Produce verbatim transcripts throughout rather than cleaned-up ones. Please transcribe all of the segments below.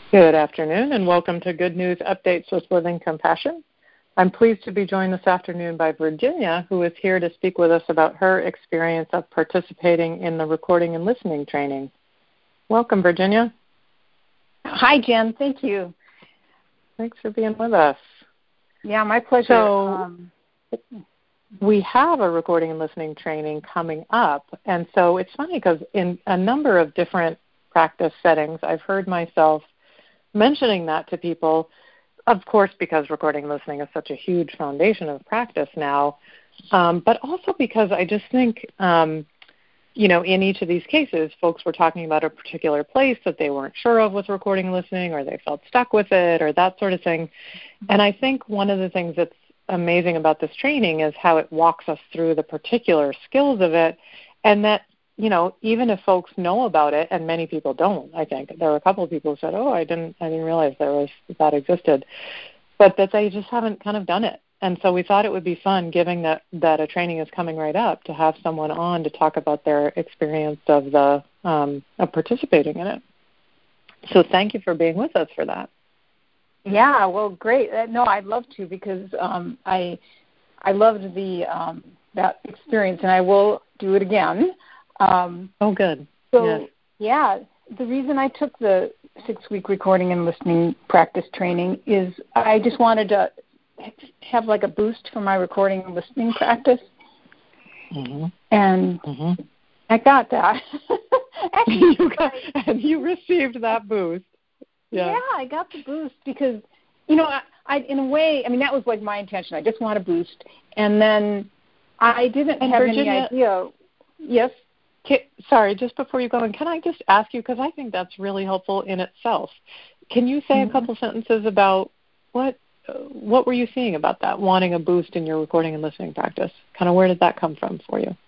Good afternoon, and welcome to Good News Updates with Living Compassion. I'm pleased to be joined this afternoon by Virginia, who is here to speak with us about her experience of participating in the recording and listening training. Welcome, Virginia. Hi, Jen. Thank you. Thanks for being with us. Yeah, my pleasure. So, um, we have a recording and listening training coming up, and so it's funny because in a number of different practice settings, I've heard myself mentioning that to people, of course, because recording and listening is such a huge foundation of practice now, um, but also because I just think, um, you know, in each of these cases, folks were talking about a particular place that they weren't sure of with recording and listening, or they felt stuck with it, or that sort of thing. And I think one of the things that's amazing about this training is how it walks us through the particular skills of it, and that, you know, even if folks know about it, and many people don't, I think there were a couple of people who said, "Oh, I didn't, I didn't realize there was that existed," but that they just haven't kind of done it. And so we thought it would be fun, given that that a training is coming right up, to have someone on to talk about their experience of the um, of participating in it. So thank you for being with us for that. Yeah, well, great. Uh, no, I'd love to because um, I I loved the um, that experience, and I will do it again. Um, oh, good. So, yes. yeah, the reason I took the six-week recording and listening practice training is I just wanted to have like a boost for my recording and listening practice. Mm-hmm. And mm-hmm. I got that. Actually, you got, and you received that boost. Yeah. yeah, I got the boost because, you know, I, I in a way, I mean, that was like my intention. I just want a boost. And then I didn't and have Virginia, any idea. Yes? Can, sorry, just before you go in, can I just ask you, because I think that's really helpful in itself. Can you say mm-hmm. a couple sentences about what uh, what were you seeing about that, wanting a boost in your recording and listening practice? Kind of where did that come from for you?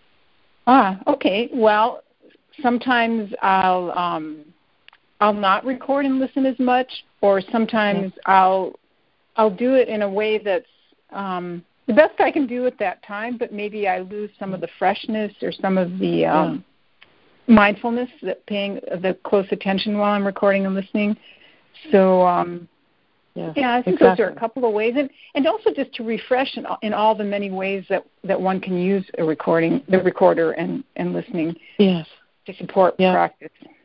Ah, okay. Well, sometimes I'll um, I'll not record and listen as much, or sometimes yeah. I'll I'll do it in a way that's um, the best I can do at that time, but maybe I lose some of the freshness or some of the um, yeah. mindfulness, that paying the close attention while I'm recording and listening. So, um, yeah, yeah, I think exactly. those are a couple of ways, and, and also just to refresh in, in all the many ways that, that one can use a recording, the recorder and, and listening yes. to support yeah. practice.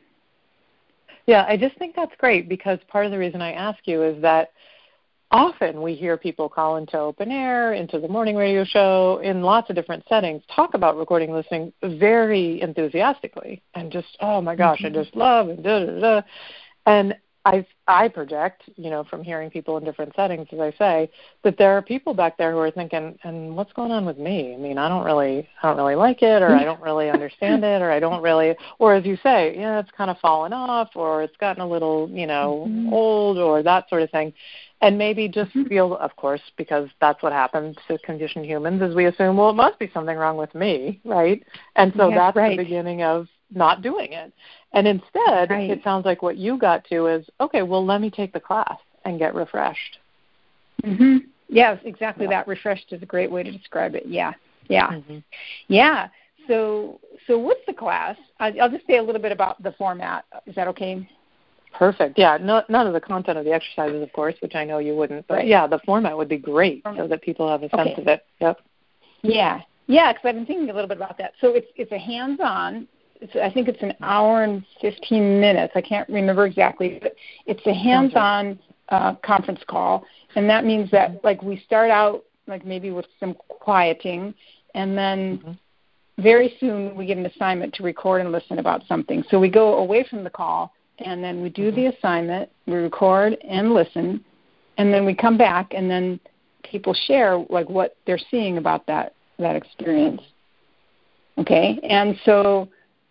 Yeah, I just think that's great because part of the reason I ask you is that often we hear people call into open air, into the morning radio show, in lots of different settings, talk about recording and listening very enthusiastically and just, oh my gosh, mm-hmm. I just love and da da da. And I I project, you know, from hearing people in different settings, as I say, that there are people back there who are thinking, and what's going on with me? I mean, I don't really, I don't really like it, or I don't really understand it, or I don't really, or as you say, yeah, it's kind of fallen off, or it's gotten a little, you know, mm-hmm. old, or that sort of thing. And maybe just mm-hmm. feel, of course, because that's what happens to conditioned humans, is we assume, well, it must be something wrong with me, right? And so yeah, that's right. the beginning of not doing it. And instead, right. it sounds like what you got to is, okay, well, let me take the class and get refreshed. Mm-hmm. Yes, exactly yeah. that. Refreshed is a great way to describe it. Yeah, yeah, mm-hmm. yeah. So, so what's the class? I'll just say a little bit about the format. Is that okay? Perfect. Yeah, no, none of the content of the exercises, of course, which I know you wouldn't. But, right. yeah, the format would be great so that people have a sense okay. of it. Yep. Yeah, yeah, because I've been thinking a little bit about that. So it's it's a hands-on. It's, I think it's an hour and fifteen minutes. I can't remember exactly, but it's a hands-on uh, conference call, and that means that, like, we start out, like, maybe with some quieting, and then mm-hmm. very soon we get an assignment to record and listen about something. So we go away from the call, and then we do mm-hmm. the assignment, we record and listen, and then we come back, and then people share, like, what they're seeing about that, that experience. Okay? And so...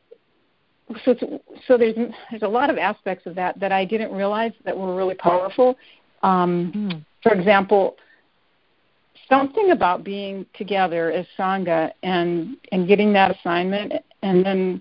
So, so there's there's a lot of aspects of that that I didn't realize that were really powerful. Um, mm. For example, something about being together as Sangha and and getting that assignment and then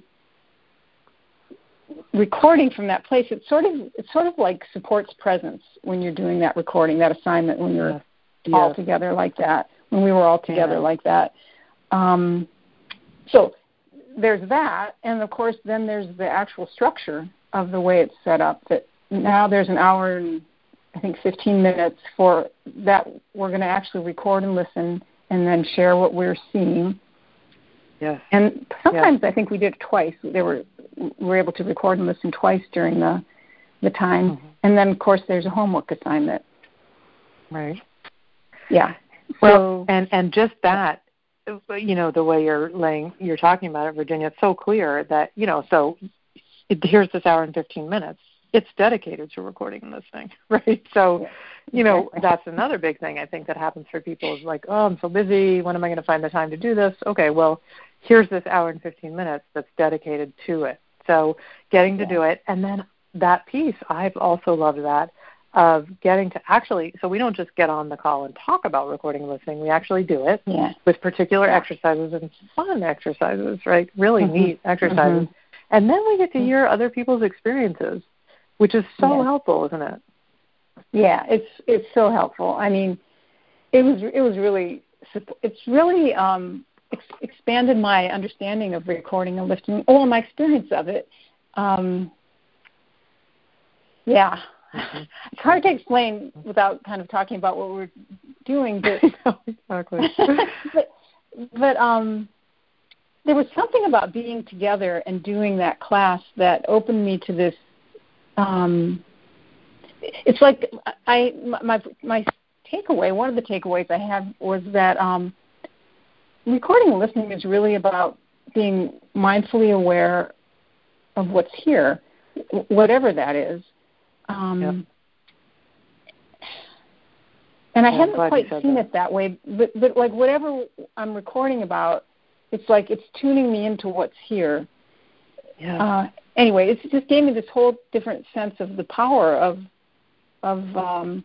recording from that place. It sort of it sort of like supports presence when you're doing that recording, that assignment when you're yeah. all yeah. together like that. When we were all together yeah. like that. Um, so. There's that, and of course then there's the actual structure of the way it's set up that, now there's an hour and I think fifteen minutes for that. We're going to actually record and listen and then share what we're seeing. Yes. And sometimes yes. I think we did it twice. They were we were able to record and listen twice during the the time. Mm-hmm. And then, of course, there's a homework assignment. Right. Yeah. Well, so, and, and just that, you know, the way you're laying, you're talking about it, Virginia, it's so clear that, you know, so it, here's this hour and fifteen minutes. It's dedicated to recording and listening, right? So, yeah, you know, exactly. That's another big thing I think that happens for people is like, oh, I'm so busy. When am I going to find the time to do this? Okay, well, here's this hour and fifteen minutes that's dedicated to it. So getting to yeah. do it. And then that piece, I've also loved that, of getting to actually, so we don't just get on the call and talk about recording and listening. We actually do it yeah. with particular yeah. exercises and fun exercises, right? Really mm-hmm. neat exercises. Mm-hmm. And then we get to hear other people's experiences, which is so yes. helpful, isn't it? Yeah, it's it's so helpful. I mean, it was it was really it's really um, ex- expanded my understanding of recording and listening. Oh, my experience of it. Um, yeah. Mm-hmm. It's hard to explain without kind of talking about what we're doing, but exactly. but but um, there was something about being together and doing that class that opened me to this. Um, it's like I my my takeaway. One of the takeaways I had was that um, recording and listening is really about being mindfully aware of what's here, whatever that is. Um, yep. And I yeah, hadn't quite seen that. it that way, but, but like whatever I'm recording about, it's like it's tuning me into what's here. Yeah. Uh, anyway, it just gave me this whole different sense of the power of of um,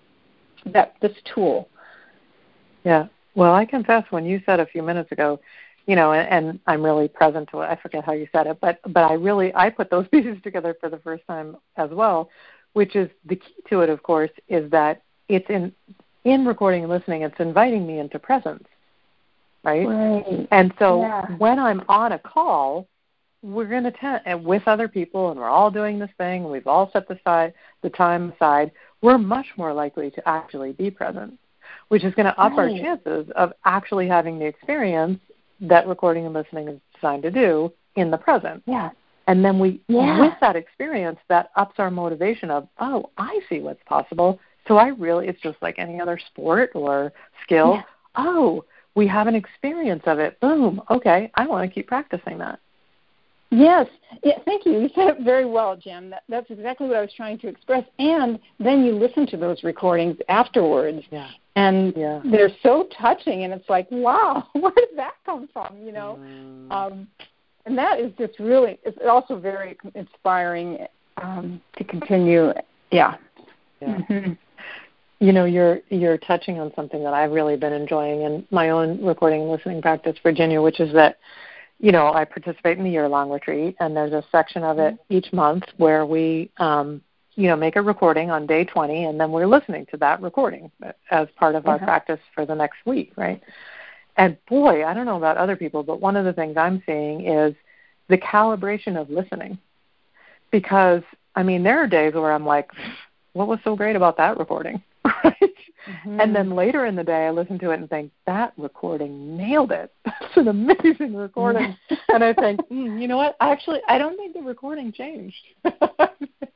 that this tool. Yeah. Well, I confess, when you said a few minutes ago, you know, and, and I'm really present to it. I forget how you said it, but but I really I put those pieces together for the first time as well. Which is the key to it, of course, is that it's in in recording and listening, it's inviting me into presence, right? Right. And so yeah. when I'm on a call, we're going to tend, and with other people, and we're all doing this thing, and we've all set the, side, the time aside, we're much more likely to actually be present, which is going to up right. our chances of actually having the experience that recording and listening is designed to do in the present. Yeah. And then we, yeah. with that experience, that ups our motivation of, oh, I see what's possible. So I really, it's just like any other sport or skill. Yeah. Oh, we have an experience of it. Boom. Okay, I want to keep practicing that. Yes. Yeah, thank you. You said it very well, Jen. That, that's exactly what I was trying to express. And then you listen to those recordings afterwards. Yeah. And yeah. they're so touching. And it's like, wow, where did that come from, you know? Mm. Um And that is just really, it's also very inspiring um, to continue. Yeah. yeah. Mm-hmm. You know, you're you're touching on something that I've really been enjoying in my own recording and listening practice, Virginia, which is that, you know, I participate in the year-long retreat, and there's a section of it each month where we, um, you know, make a recording on day twenty, and then we're listening to that recording as part of our uh-huh. practice for the next week, right? And boy, I don't know about other people, but one of the things I'm seeing is the calibration of listening. Because, I mean, there are days where I'm like, what was so great about that recording? Right? Mm-hmm. And then later in the day, I listen to it and think, that recording nailed it. That's an amazing recording. And I think, mm, you know what? Actually, I don't think the recording changed. Right.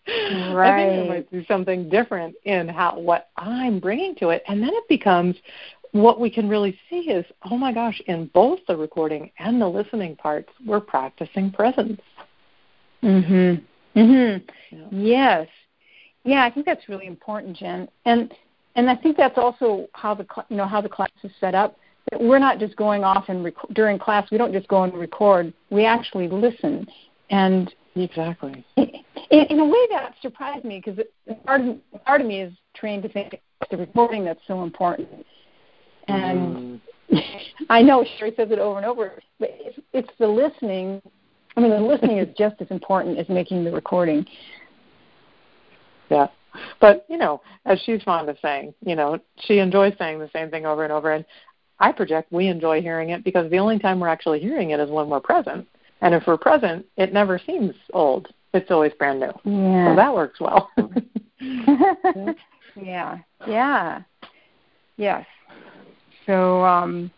I think there might be something different in how what I'm bringing to it. And then it becomes, what we can really see is, oh my gosh, in both the recording and the listening parts, we're practicing presence. Mhm. Mhm. Yeah. Yes. Yeah, I think that's really important, Jen. And and I think that's also how the you know how the class is set up. That we're not just going off and rec- during class. We don't just go and record. We actually listen. And exactly. In, in a way, that surprised me because part of part of me is trained to think it's the recording that's so important. And mm. I know Sherry says it over and over, but it's, it's the listening. I mean, the listening is just as important as making the recording. Yeah. But, you know, as she's fond of saying, you know, she enjoys saying the same thing over and over. And I project we enjoy hearing it because the only time we're actually hearing it is when we're present. And if we're present, it never seems old. it's always brand new. Yeah. So that works well. yeah. Yeah. Yes. So, um,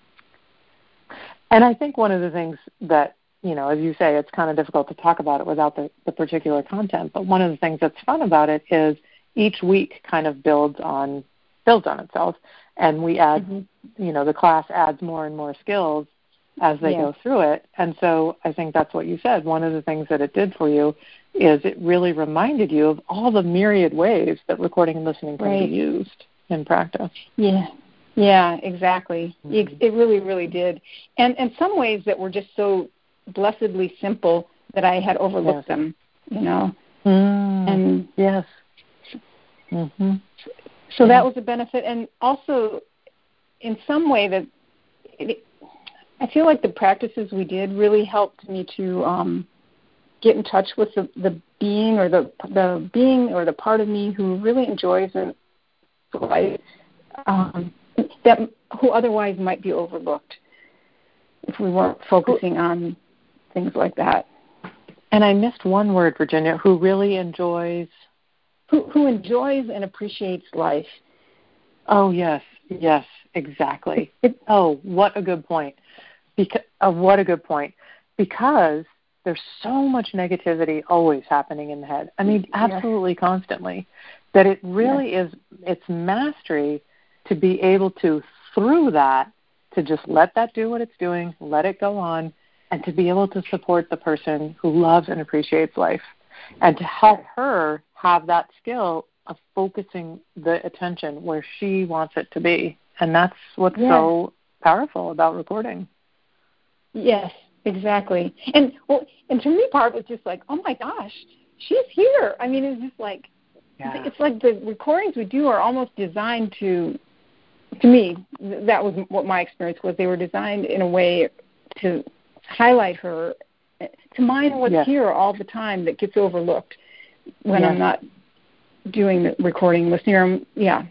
and I think one of the things that, you know, as you say, it's kind of difficult to talk about it without the, the particular content, but one of the things that's fun about it is each week kind of builds on builds on itself, and we add, mm-hmm. you know, the class adds more and more skills as they yeah. go through it. And so I think that's what you said. One of the things that it did for you is it really reminded you of all the myriad ways that recording and listening can right. be used in practice. Yeah. Yeah, exactly. Mm-hmm. It, it really, really did. And in some ways that were just so blessedly simple that I had overlooked yes. them, you know. Mm. And yes. Mm-hmm. So yeah. that was a benefit. And also, in some way, that it, I feel like the practices we did really helped me to um, get in touch with the, the being or the the being or the part of me who really enjoys it, life, um, that who otherwise might be overlooked if we weren't focusing on things like that. And I missed one word, Virginia, who really enjoys... Who, who enjoys and appreciates life. Oh, yes, yes, exactly. Oh, what a good point. Because, uh, what a good point. Because there's so much negativity always happening in the head. I mean, absolutely yes. constantly. That it really yes. is, it's mastery to be able to, through that, to just let that do what it's doing, let it go on, and to be able to support the person who loves and appreciates life. And to help her have that skill of focusing the attention where she wants it to be. And that's what's yes. so powerful about recording. Yes, exactly. And well, and to me, part was just like, oh my gosh, she's here. I mean, it's just like, yeah. it's like the recordings we do are almost designed to, to me, that was what my experience was. They were designed in a way to highlight her, to mine what's yes. here all the time that gets overlooked when yes. I'm not doing the recording, listening. Yeah.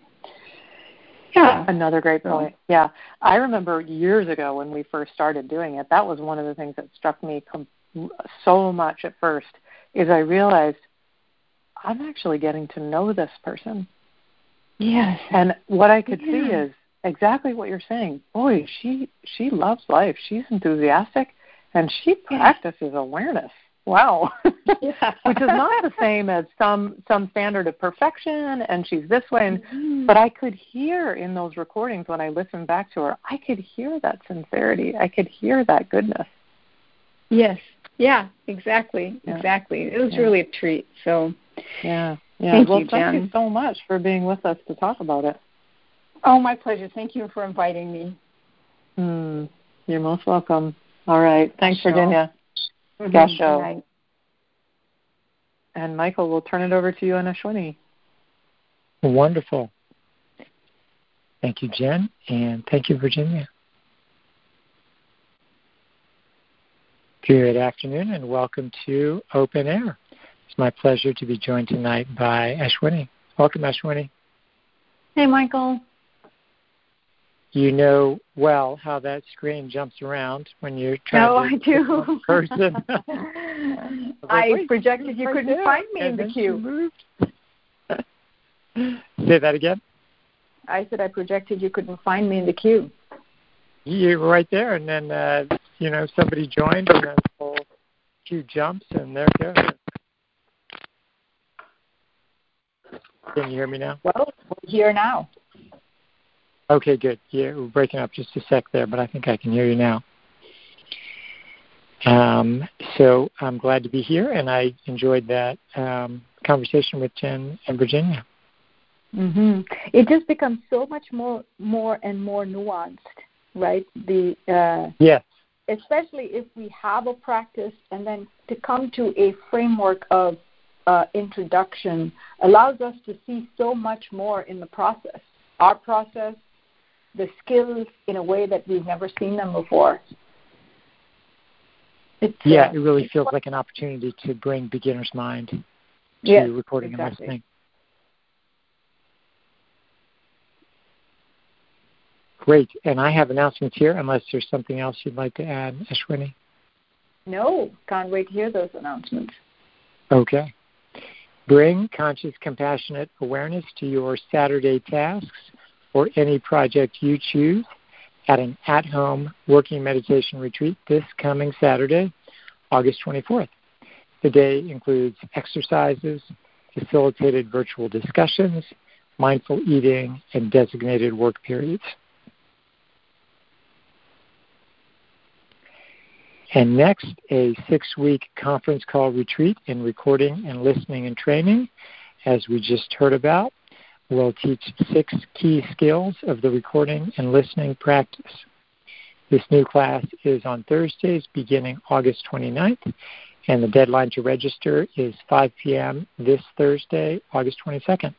Yeah. Another great point. Yeah. I remember years ago when we first started doing it, that was one of the things that struck me com- so much at first, is I realized I'm actually getting to know this person. Yes. And what I could yeah. see is exactly what you're saying. Boy, she she loves life. She's enthusiastic, and she practices yeah. awareness. Wow. Yeah. Which is not the same as some some standard of perfection, and she's this way. And, mm-hmm. But I could hear in those recordings when I listened back to her, I could hear that sincerity. I could hear that goodness. Yes. Yeah, exactly. Yeah. Exactly. It was yeah. really a treat. So yeah. Yeah. Thank well, you, thank Jen. you so much for being with us to talk about it. Oh, my pleasure. Thank you for inviting me. Mm, you're most welcome. All right. Thanks, Show. Virginia. Mm-hmm. Gasho. Right. And Michael, we'll turn it over to you and Ashwini. Wonderful. Thank you, Jen, and thank you, Virginia. Good afternoon, and welcome to Open Air. It's my pleasure to be joined tonight by Ashwini. Welcome, Ashwini. Hey, Michael. You know well how that screen jumps around when you're trying no, to... No, I do. Person. I, like, projected you right couldn't there. find me and in the queue. Say that again? I said I projected you couldn't find me in the queue. You were right there, and then, uh, you know, somebody joined, and then the whole queue jumps, and there it goes. Can you hear me now? Well, we're here now. Okay, good. Yeah, we're breaking up just a sec there, but I think I can hear you now. Um, so I'm glad to be here, and I enjoyed that um, conversation with Jen and Virginia. Mm-hmm. It just becomes so much more, more and more nuanced, right? The uh, yes. Especially if we have a practice, and then to come to a framework of uh, introduction allows us to see so much more in the process. Our process, the skills in a way that we've never seen them before. It's, yeah, uh, it really feels like an opportunity to bring beginner's mind to yes, recording exactly. and listening. Great. And I have announcements here, unless there's something else you'd like to add, Ashwini. No, can't wait to hear those announcements. Okay. Bring conscious, compassionate awareness to your Saturday tasks or any project you choose at an at-home working meditation retreat this coming Saturday, August twenty-fourth. The day includes exercises, facilitated virtual discussions, mindful eating, and designated work periods. And next, a six-week conference call retreat in recording and listening and training, as we just heard about. We'll teach six key skills of the recording and listening practice. This new class is on Thursdays beginning August twenty-ninth, and the deadline to register is five p.m. this Thursday, August twenty-second.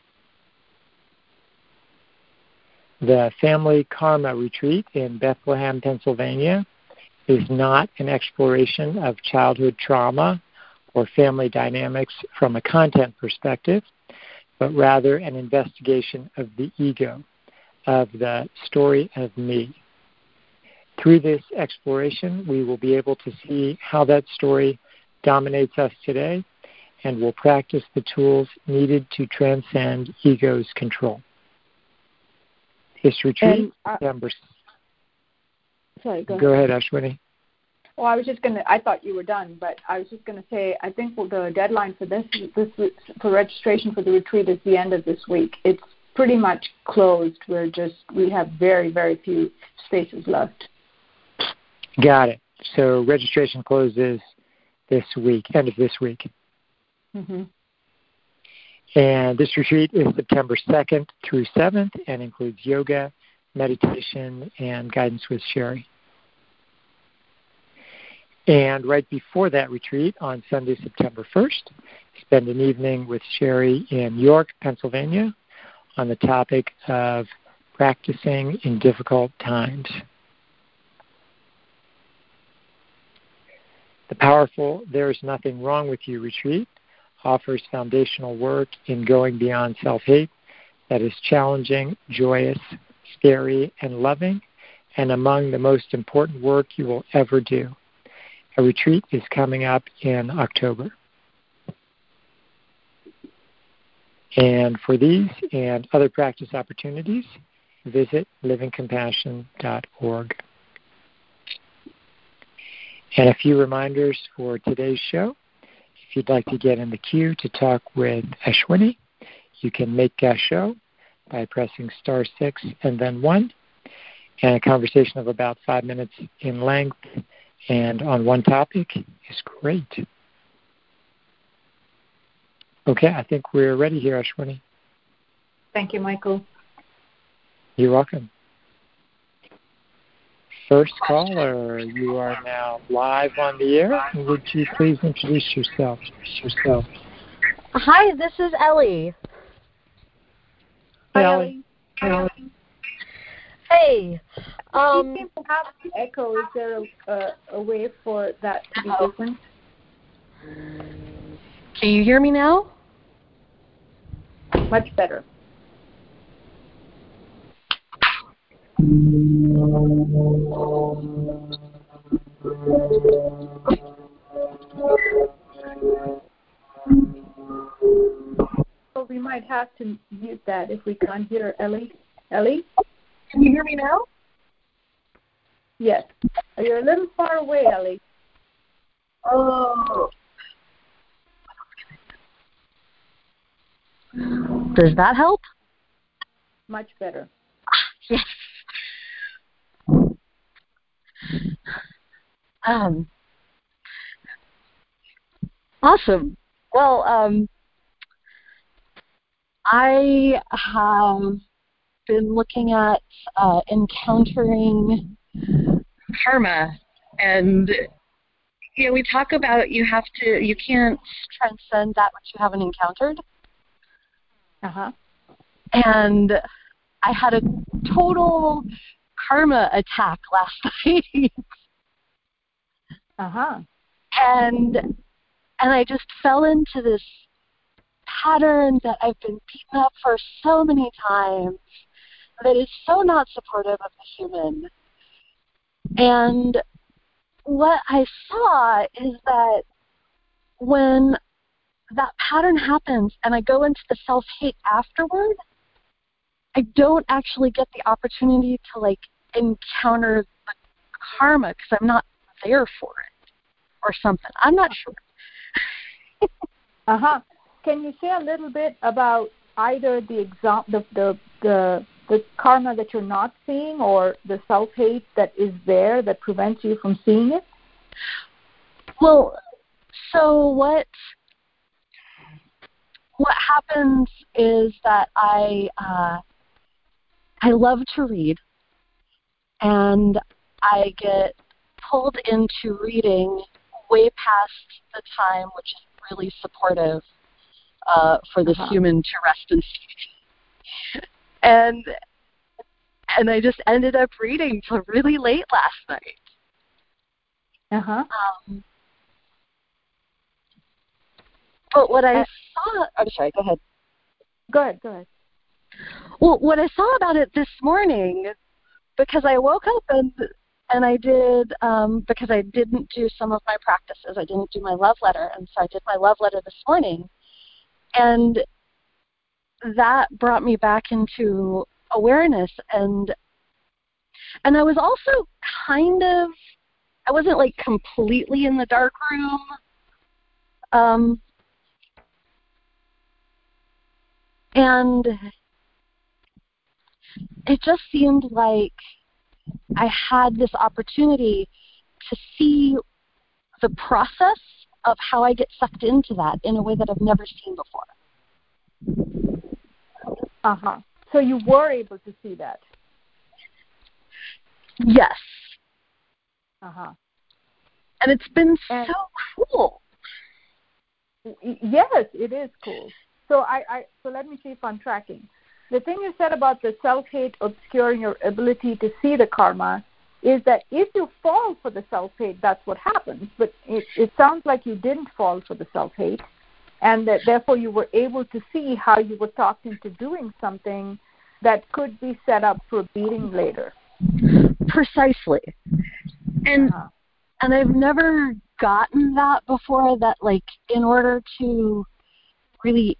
The Family Karma Retreat in Bethlehem, Pennsylvania is not an exploration of childhood trauma or family dynamics from a content perspective, but rather an investigation of the ego, of the story of me. Through this exploration, we will be able to see how that story dominates us today, and will practice the tools needed to transcend ego's control. This retreat, uh, September. Sorry, go ahead. Go ahead, Ashwini. Well, I was just going to, I thought you were done, but I was just going to say, I think the deadline for this, this, for registration for the retreat is the end of this week. It's pretty much closed. We're just, we have very, very few spaces left. Got it. So registration closes this week, end of this week. Mm-hmm. And this retreat is September second through seventh and includes yoga, meditation, and guidance with Sherry. And right before that retreat, on Sunday, September first, spend an evening with Sherry in York, Pennsylvania, on the topic of practicing in difficult times. The powerful There Is Nothing Wrong With You retreat offers foundational work in going beyond self-hate that is challenging, joyous, scary, and loving, and among the most important work you will ever do. A retreat is coming up in October. And for these and other practice opportunities, visit living compassion dot org. And a few reminders for today's show. If you'd like to get in the queue to talk with Ashwini, you can make a show by pressing star six and then one. And a conversation of about five minutes in length and on one topic is great. Okay, I think we're ready here, Ashwini. Thank you, Michael. You're welcome. First caller, you are now live on the air. Would you please introduce yourself? yourself? Hi, this is Ellie. Hi, Ellie. Hi, Ellie. Hey. Um, you seem to have the echo. Is there a, a, a way for that to be different? Can you hear me now? Much better. So we might have to mute that if we can't hear Ellie. Ellie? Can you hear me now? Yes. You're a little far away, Ellie. Oh. Does that help? Much better. Yes. Um. Awesome. Well, um, I have been looking at uh, encountering karma, and you know, we talk about you have to, you can't transcend that which you haven't encountered. Uh huh. And I had a total karma attack last night. Uh huh. And and I just fell into this pattern that I've been beaten up for so many times that is so not supportive of the human. And what I saw is that when that pattern happens and I go into the self-hate afterward, I don't actually get the opportunity to like encounter the karma because I'm not there for it or something. I'm not sure. uh-huh. Can you say a little bit about either the exam the, the the the karma that you're not seeing or the self-hate that is there that prevents you from seeing it? Well, so what what happens is that I uh, I love to read, and I get pulled into reading way past the time which is really supportive uh, for this uh-huh. human to rest and sleep. And and I just ended up reading till really late last night. Uh-huh. Um, but what I uh, saw, I'm sorry, go ahead. Go ahead, go ahead. Well, what I saw about it this morning, because I woke up and and I did, um, because I didn't do some of my practices. I didn't do my love letter, and so I did my love letter this morning. And that brought me back into awareness. And and I was also kind of, I wasn't like completely in the dark room. Um, and it just seemed like I had this opportunity to see the process of how I get sucked into that in a way that I've never seen before. Uh-huh. So you were able to see that? Yes. Uh-huh. And it's been and so cool. Yes, it is cool. So I, I so let me see if I'm tracking. The thing you said about the self-hate obscuring your ability to see the karma is that if you fall for the self-hate, that's what happens. But it, it sounds like you didn't fall for the self-hate, and that therefore you were able to see how you were talked into doing something that could be set up for a beating later. Precisely. And uh-huh. and I've never gotten that before, that like in order to really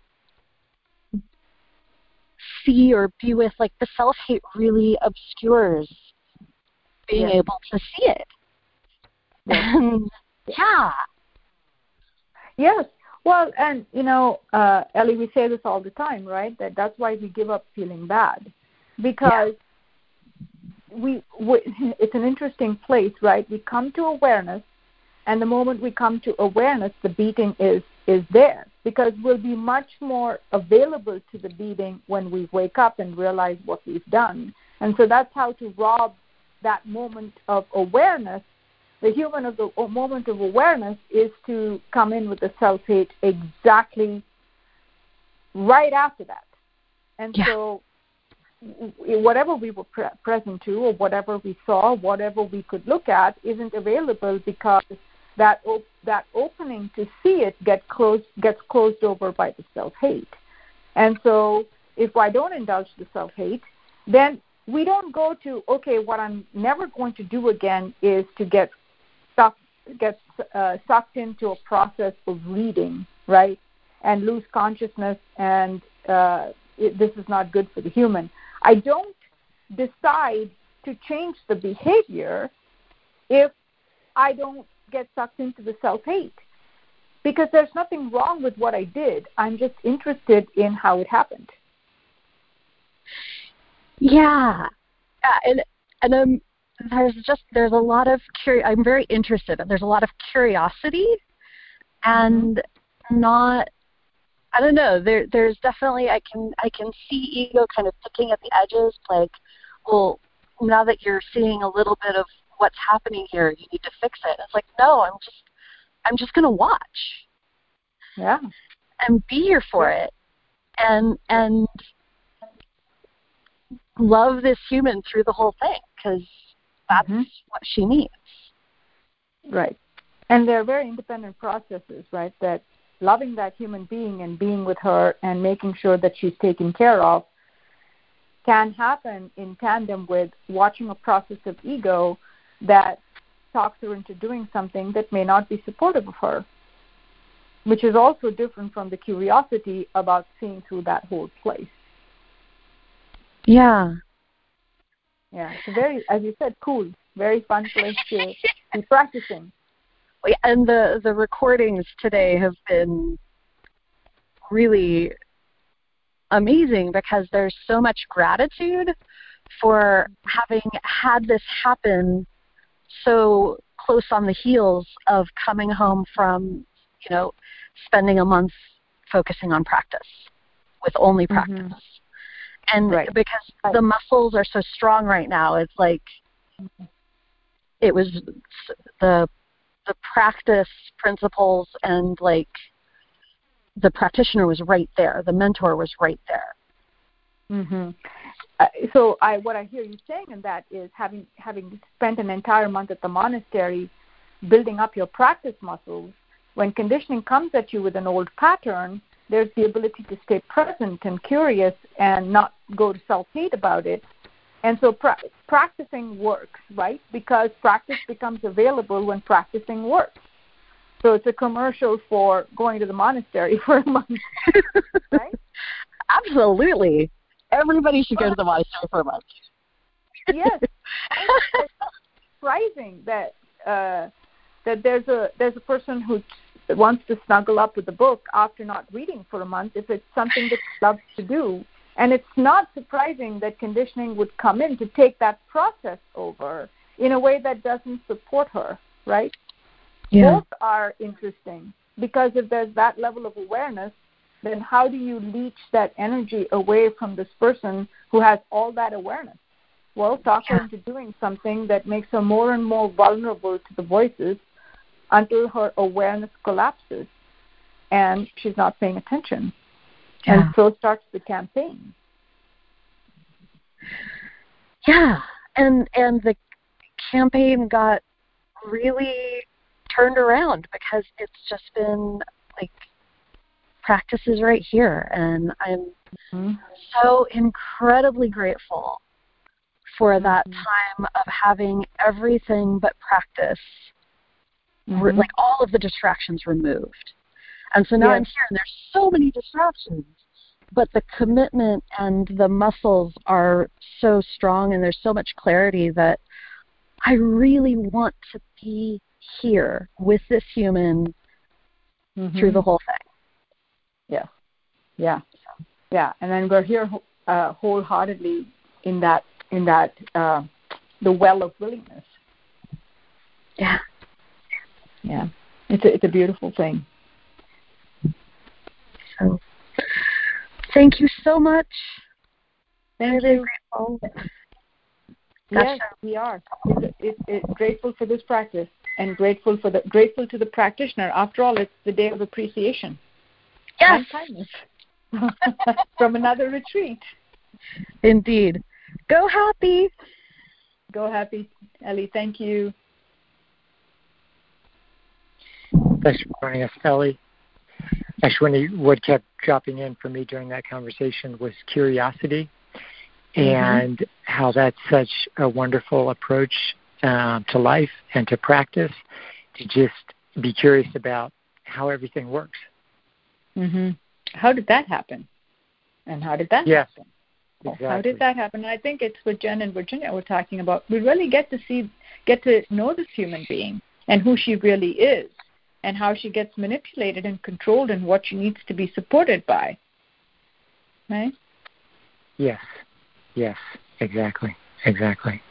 see or be with, like the self-hate really obscures being yes. able to see it. Yes. And, yeah. Yes. Well, and, you know, uh, Ellie, we say this all the time, right? That that's why we give up feeling bad. Because yeah. we, we, it's an interesting place, right? We come to awareness, and the moment we come to awareness, the beating is, is there. Because we'll be much more available to the beating when we wake up and realize what we've done. And so that's how to rob that moment of awareness. The human of the moment of awareness is to come in with the self-hate exactly right after that. And yeah. so whatever we were pre- present to or whatever we saw, whatever we could look at isn't available because that op- that opening to see it get closed, gets closed over by the self-hate. And so if I don't indulge the self-hate, then we don't go to, okay, what I'm never going to do again is to get stuck, get uh, sucked into a process of reading, right, and lose consciousness, and uh, it, this is not good for the human. I don't decide to change the behavior if I don't get sucked into the self-hate, because there's nothing wrong with what I did. I'm just interested in how it happened. Yeah, yeah, and and um, there's just there's a lot of curi- I'm very interested. There's a lot of curiosity, and mm-hmm. not. I don't know. There, there's definitely I can I can see ego kind of picking at the edges. Like, well, now that you're seeing a little bit of what's happening here, you need to fix it. It's like, no, I'm just I'm just gonna watch. Yeah. And be here for yeah. it, and and. love this human through the whole thing, because that's mm-hmm. what she needs. Right. And they're very independent processes, right? That loving that human being and being with her and making sure that she's taken care of can happen in tandem with watching a process of ego that talks her into doing something that may not be supportive of her. which is also different from the curiosity about seeing through that whole place. Yeah. Yeah, it's a very, as you said, cool, very fun place to be practicing. And the, the recordings today have been really amazing because there's so much gratitude for having had this happen so close on the heels of coming home from, you know, spending a month focusing on practice with only practice. Mm-hmm. And right. because right. the muscles are so strong right now, it's like it was the the practice principles and like the practitioner was right there. The mentor was right there. Mm-hmm. Uh, so I, what I hear you saying in that is having having spent an entire month at the monastery building up your practice muscles, when conditioning comes at you with an old pattern, there's the ability to stay present and curious and not go to self-hate about it. And so pra- practicing works, right? Because practice becomes available when practicing works. So it's a commercial for going to the monastery for a month, right? Absolutely. Everybody should go to the monastery for a month. Yes. It's surprising that uh, that there's a there's a person who wants to snuggle up with the book after not reading for a month if it's something that he loves to do. And it's not surprising that conditioning would come in to take that process over in a way that doesn't support her, right? Yeah. Both are interesting because if there's that level of awareness, then how do you leech that energy away from this person who has all that awareness? Well, talk her into doing something that makes her more and more vulnerable to the voices until her awareness collapses and she's not paying attention. Yeah. And so starts the campaign. Yeah, and and the campaign got really turned around because it's just been like practice is right here, and I'm mm-hmm. so incredibly grateful for mm-hmm. that time of having everything but practice, mm-hmm. re- like all of the distractions removed. And so now yes. I'm here, and there's so many distractions, but the commitment and the muscles are so strong, and there's so much clarity that I really want to be here with this human mm-hmm. through the whole thing. Yeah, yeah, yeah. And then we're here uh, wholeheartedly in that, in that, uh, the well of willingness. Yeah, yeah. It's a, it's a beautiful thing. So, thank you so much. Thank Very you. Grateful. Yes, we are. It's, it's, it's grateful for this practice and grateful for the grateful to the practitioner. After all, it's the day of appreciation. Yes. And kindness. From another retreat. Indeed. Go happy. Go happy, Ellie. Thank you. Thanks for joining us, Ellie. Actually, what kept dropping in for me during that conversation was curiosity, mm-hmm. and how that's such a wonderful approach um, to life and to practice, to just be curious about how everything works. Mm-hmm. How did that happen? And how did that yes, happen? Exactly. How did that happen? And I think it's what Jen and Virginia were talking about. We really get to see, get to know this human being and who she really is, and how she gets manipulated and controlled and what she needs to be supported by. Right? Yes. Yes, exactly. Exactly.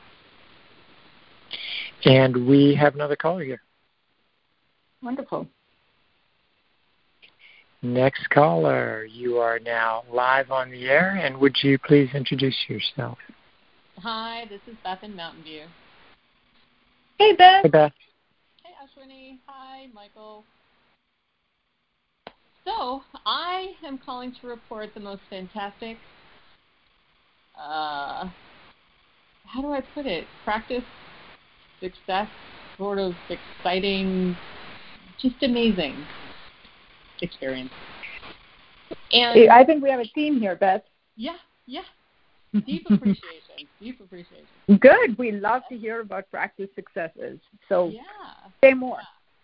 And we have another caller here. Wonderful. Next caller, you are now live on the air, and would you please introduce yourself? Hi, this is Beth in Mountain View. Hey, Beth. Hey, Beth. Hey, Ashwini. Hi, Michael. So, I am calling to report the most fantastic, uh, how do I put it, practice, success, sort of exciting, just amazing experience. And I think we have a theme here, Beth. Yeah, yeah. Deep appreciation. Deep appreciation. Good. We love to hear about practice successes. So yeah. say more.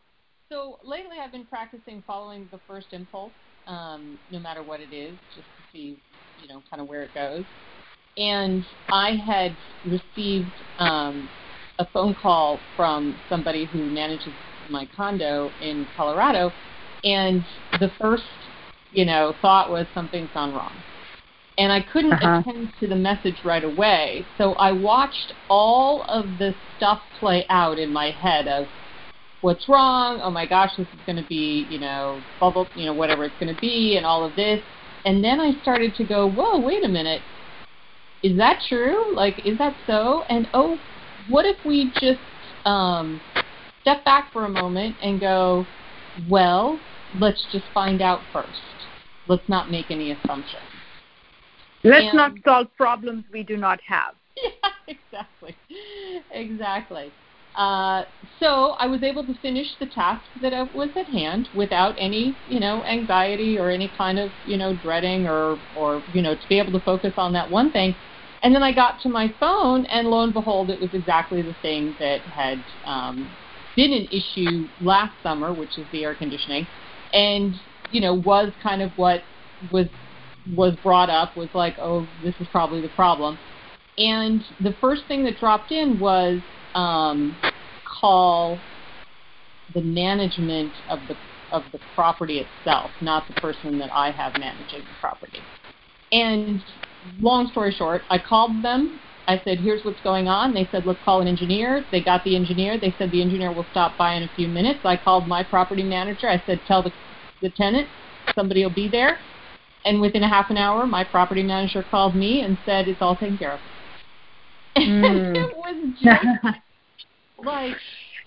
So lately I've been practicing following the first impulse, um, no matter what it is, just to see, you know, kind of where it goes. And I had received um, a phone call from somebody who manages my condo in Colorado, and the first, you know, thought was something's gone wrong. And I couldn't uh-huh. attend to the message right away, so I watched all of this stuff play out in my head of what's wrong, oh my gosh, this is going to be, you know, bubble, you know, whatever it's going to be, and all of this. And then I started to go, whoa, wait a minute, is that true? Like, is that so? And oh, what if we just um, step back for a moment and go, well, let's just find out first. Let's not make any assumptions. Let's and, not solve problems we do not have. Yeah, exactly. Exactly. Uh, so I was able to finish the task that was at hand without any, you know, anxiety or any kind of, you know, dreading or, or, you know, to be able to focus on that one thing. And then I got to my phone, and lo and behold, it was exactly the thing that had um, been an issue last summer, which is the air conditioning, and, you know, was kind of what was was brought up, was like, oh, this is probably the problem. And the first thing that dropped in was um, call the management of the of the property itself, not the person that I have managing the property. And long story short, I called them. I said, here's what's going on. They said, let's call an engineer. They got the engineer. They said the engineer will stop by in a few minutes. I called my property manager. I said, tell the, the tenant somebody will be there. And within a half an hour, my property manager called me and said, it's all taken care of. Mm. And it was just like,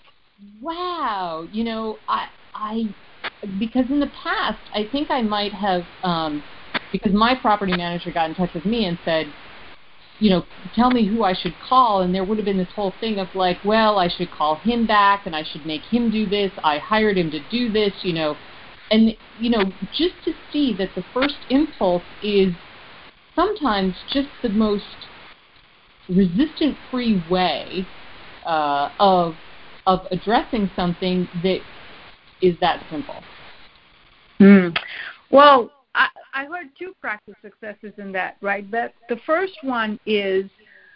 wow. You know, I, I, because in the past, I think I might have, um, because my property manager got in touch with me and said, you know, tell me who I should call. And there would have been this whole thing of like, well, I should call him back and I should make him do this. I hired him to do this, you know. And, you know, just to see that the first impulse is sometimes just the most resistant-free way uh, of of addressing something that is that simple. Mm. Well, I, I heard two practice successes in that, right, Beth? The first one is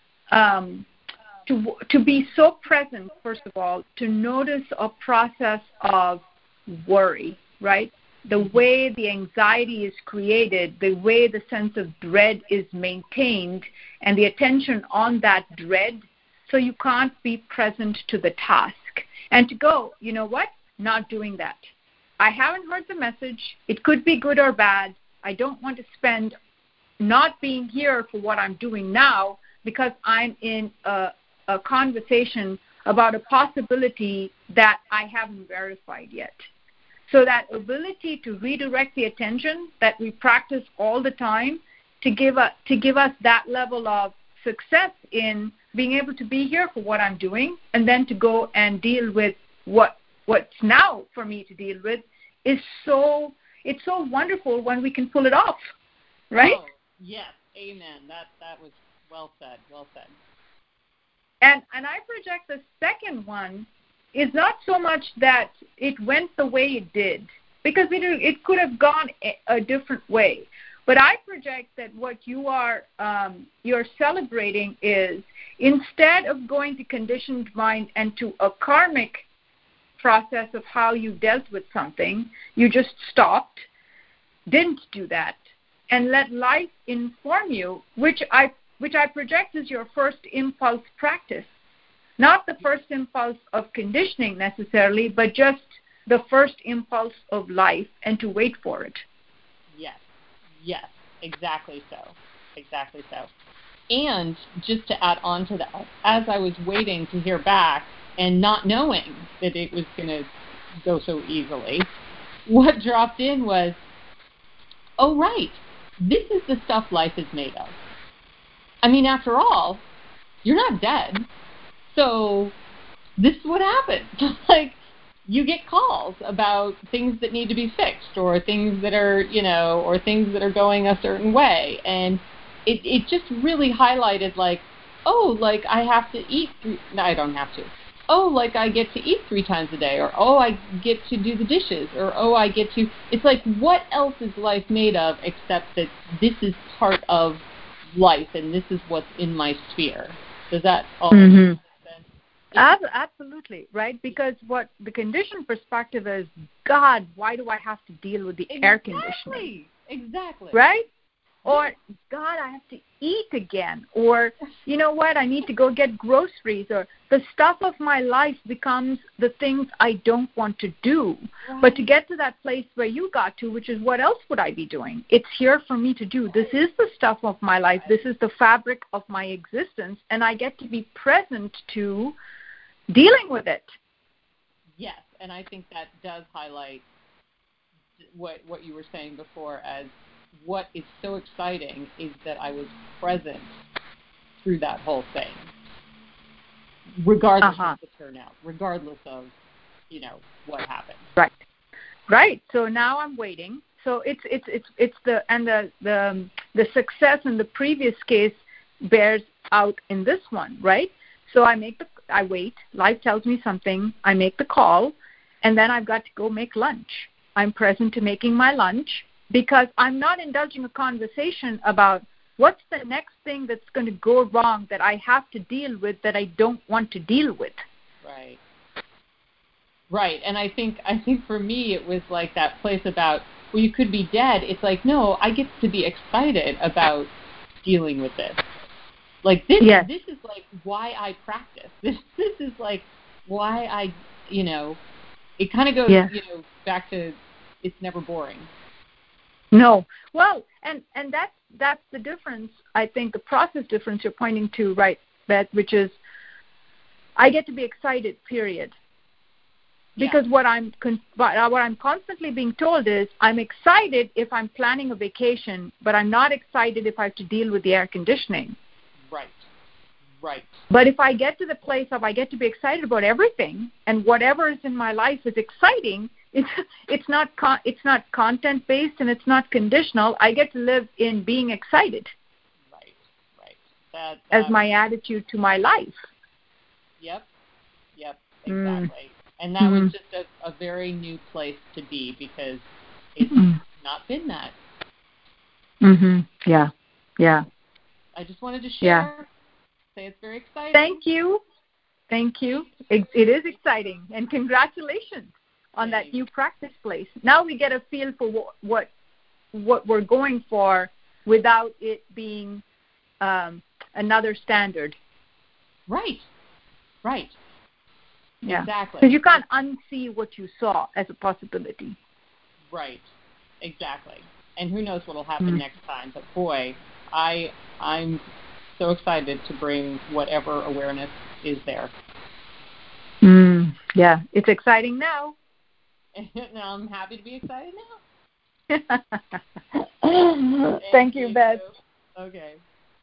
um, to to be so present, first of all, to notice a process of worry, right? The way the anxiety is created, the way the sense of dread is maintained, and the attention on that dread, so you can't be present to the task. And to go, you know what? Not doing that. I haven't heard the message. It could be good or bad. I don't want to spend not being here for what I'm doing now because I'm in a, a conversation about a possibility that I haven't verified yet. So that ability to redirect the attention that we practice all the time to give, a, to give us that level of success in being able to be here for what I'm doing and then to go and deal with what what's now for me to deal with is so, it's so wonderful when we can pull it off, right? Oh, yes, amen. That that was well said, well said. And and I project the second one is not so much that it went the way it did, because it, it could have gone a, a different way. But I project that what you are um, you're celebrating is instead of going to conditioned mind and to a karmic process of how you dealt with something, you just stopped, didn't do that, and let life inform you, which I which I project is your first impulse practice. Not the first impulse of conditioning necessarily, but just the first impulse of life and to wait for it. Yes, yes, exactly so, exactly so. And just to add on to that, as I was waiting to hear back and not knowing that it was going to go so easily, what dropped in was, oh, right, this is the stuff life is made of. I mean, after all, you're not dead. So this is what happens. Like, you get calls about things that need to be fixed or things that are, you know, or things that are going a certain way. And it, it just really highlighted, like, oh, like, I have to eat. Three, no, I don't have to. oh, like I get to eat three times a day, or oh, I get to do the dishes, or oh, I get to, it's like, what else is life made of except that this is part of life and this is what's in my sphere? Does that all Mm-hmm. make sense? Ab- absolutely, right? Because what the conditioned perspective is, God, why do I have to deal with the Exactly. air conditioning? Exactly. Right? Or, God, I have to eat again. Or, you know what, I need to go get groceries. Or the stuff of my life becomes the things I don't want to do. Right. But to get to that place where you got to, which is what else would I be doing? It's here for me to do. This is the stuff of my life. This is the fabric of my existence. And I get to be present to dealing with it. Yes, and I think that does highlight what what you were saying before as what is so exciting is that I was present through that whole thing, regardless uh-huh. of the turnout, regardless of, you know, what happened. Right, right. So now I'm waiting. So it's it's it's it's the and the the the success in the previous case bears out in this one, right? So I make the I wait. Life tells me something. I make the call, and then I've got to go make lunch. I'm present to making my lunch. Because I'm not indulging a conversation about what's the next thing that's going to go wrong that I have to deal with that I don't want to deal with. Right. Right. And I think I think for me it was like that place about, well, you could be dead. It's like, no, I get to be excited about dealing with this. Like this yes. this is like why I practice. This this is like why I, you know, it kind of goes, yes. you know, back to it's never boring. No. Well, and, and that's, that's the difference, I think, the process difference you're pointing to, right, Beth, which is I get to be excited, period. Because yeah. what I'm con- what I'm constantly being told is I'm excited if I'm planning a vacation, but I'm not excited if I have to deal with the air conditioning. Right, right. But if I get to the place of I get to be excited about everything, and whatever is in my life is exciting, It's it's not con- it's not content based and it's not conditional. I get to live in being excited. Right, right. That, that as my attitude to my life. Yep, yep, exactly. Mm. And that mm. was just a, a very new place to be because it's mm. not been that. Mm-hmm. Yeah, yeah. I just wanted to share. Yeah. Say it's very exciting. Thank you, thank you. It, it is exciting, and congratulations on Thanks. that new practice place. Now we get a feel for what what, what we're going for without it being um, another standard. Right, right. Yeah. Exactly. Because you can't unsee what you saw as a possibility. Right, exactly. And who knows what will happen mm. next time. But boy, I, I'm so excited to bring whatever awareness is there. Mm. Yeah, it's exciting now. And I'm happy to be excited now. Thank, Thank you, you, Beth. Okay.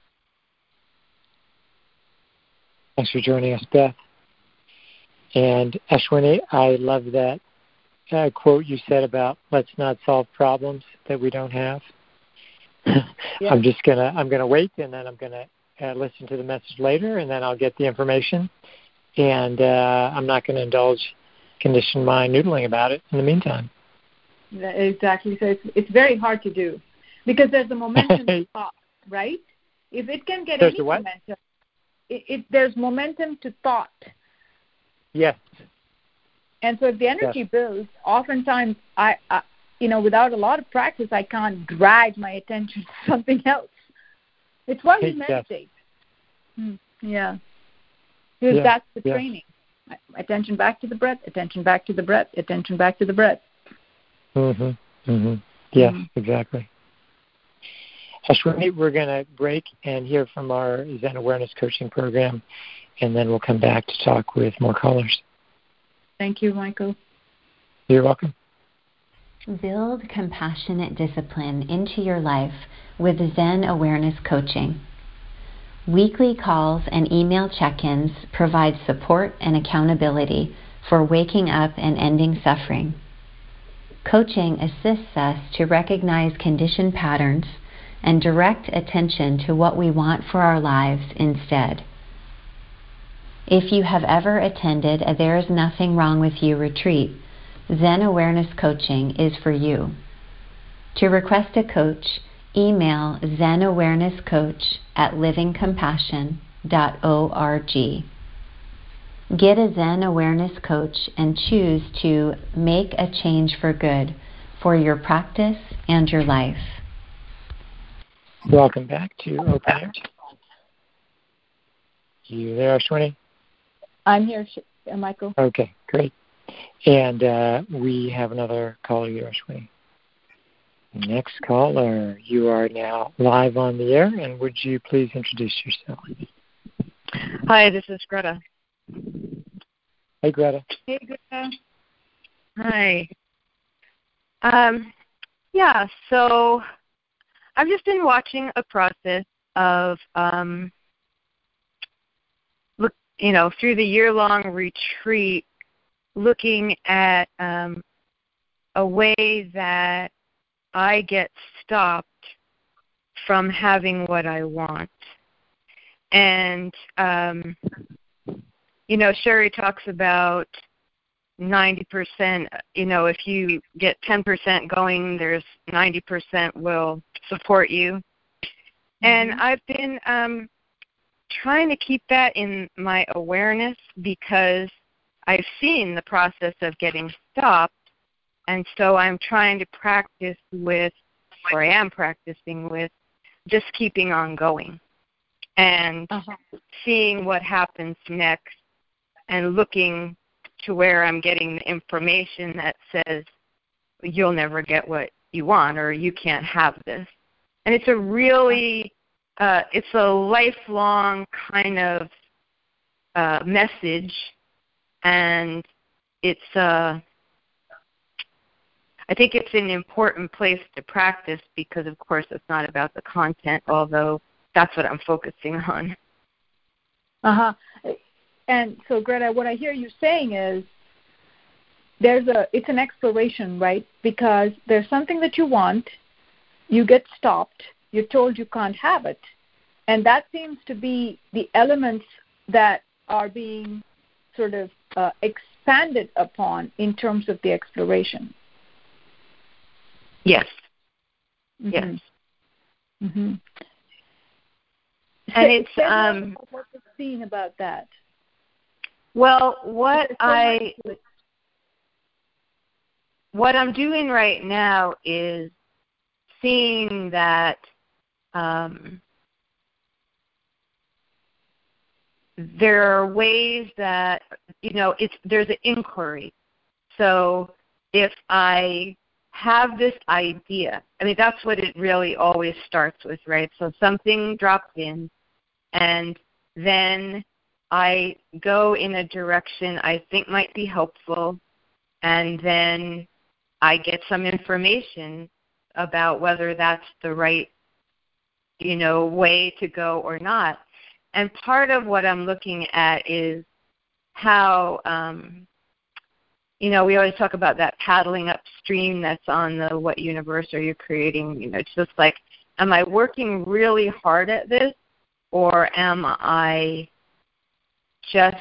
Thanks for joining us, Beth. And Ashwini, I love that uh, quote you said about let's not solve problems that we don't have. Yeah. I'm just gonna I'm gonna wait, and then I'm gonna uh, listen to the message later, and then I'll get the information, and uh, I'm not going to indulge conditioned mind noodling about it in the meantime. Yeah, exactly. So it's it's very hard to do because there's the momentum to thought, right? If it can get there's any momentum, it, it there's momentum to thought. Yes. And so if the energy yes. builds, oftentimes I, I, you know, without a lot of practice, I can't drag my attention to something else. It's why we meditate. Yes. Yeah. Because yeah. that's the yeah. training. Attention back to the breath, attention back to the breath, attention back to the breath. Mm-hmm. Mm-hmm. Yes, mm-hmm. exactly. Ashwini, we're going to break and hear from our Zen Awareness Coaching Program, and then we'll come back to talk with more callers. Thank you, Michael. You're welcome. Build compassionate discipline into your life with Zen Awareness Coaching. Weekly calls and email check-ins provide support and accountability for waking up and ending suffering. Coaching assists us to recognize conditioned patterns and direct attention to what we want for our lives instead. If you have ever attended a There Is Nothing Wrong With You retreat, Zen Awareness Coaching is for you. To request a coach, email zenawarenesscoach at living compassion dot org. Get a Zen Awareness Coach and choose to make a change for good for your practice and your life. Welcome back to Open Air. You there, Ashwini? I'm here, uh, Michael. Okay, great. And uh, we have another caller here, Ashwini. Next caller, you are now live on the air, and would you please introduce yourself? Hi, this is Greta. Hey, Greta. Hey, Greta. Hi. Um, yeah, so I've just been watching a process of um, look, you know, through the year-long retreat, looking at um, a way that I get stopped from having what I want. And, um, you know, Sherry talks about ninety percent, you know, if you get ten percent going, there's ninety percent will support you. Mm-hmm. And I've been um, trying to keep that in my awareness because I've seen the process of getting stopped, and so I'm trying to practice with, or I am practicing with, just keeping on going and uh-huh. seeing what happens next and looking to where I'm getting the information that says you'll never get what you want or you can't have this. And it's a really, uh, it's a lifelong kind of uh, message, and it's, uh, I think it's an important place to practice because, of course, it's not about the content, although that's what I'm focusing on. Uh-huh. And so, Greta, what I hear you saying is there's a it's an exploration, right? Because there's something that you want, you get stopped, you're told you can't have it, and that seems to be the elements that are being sort of uh, expanded upon in terms of the exploration. Yes. Mm-hmm. Yes. Mm-hmm. And it's um. What you've seen about that? Well, what I what I'm doing right now is seeing that um, there are ways that, you know, it's there's an inquiry. So if I have this idea, I mean, that's what it really always starts with, right? So something drops in, and then I go in a direction I think might be helpful, and then I get some information about whether that's the right, you know, way to go or not. And part of what I'm looking at is how, um, you know, we always talk about that paddling upstream that's on the what universe are you creating? You know, it's just like, am I working really hard at this, or am I just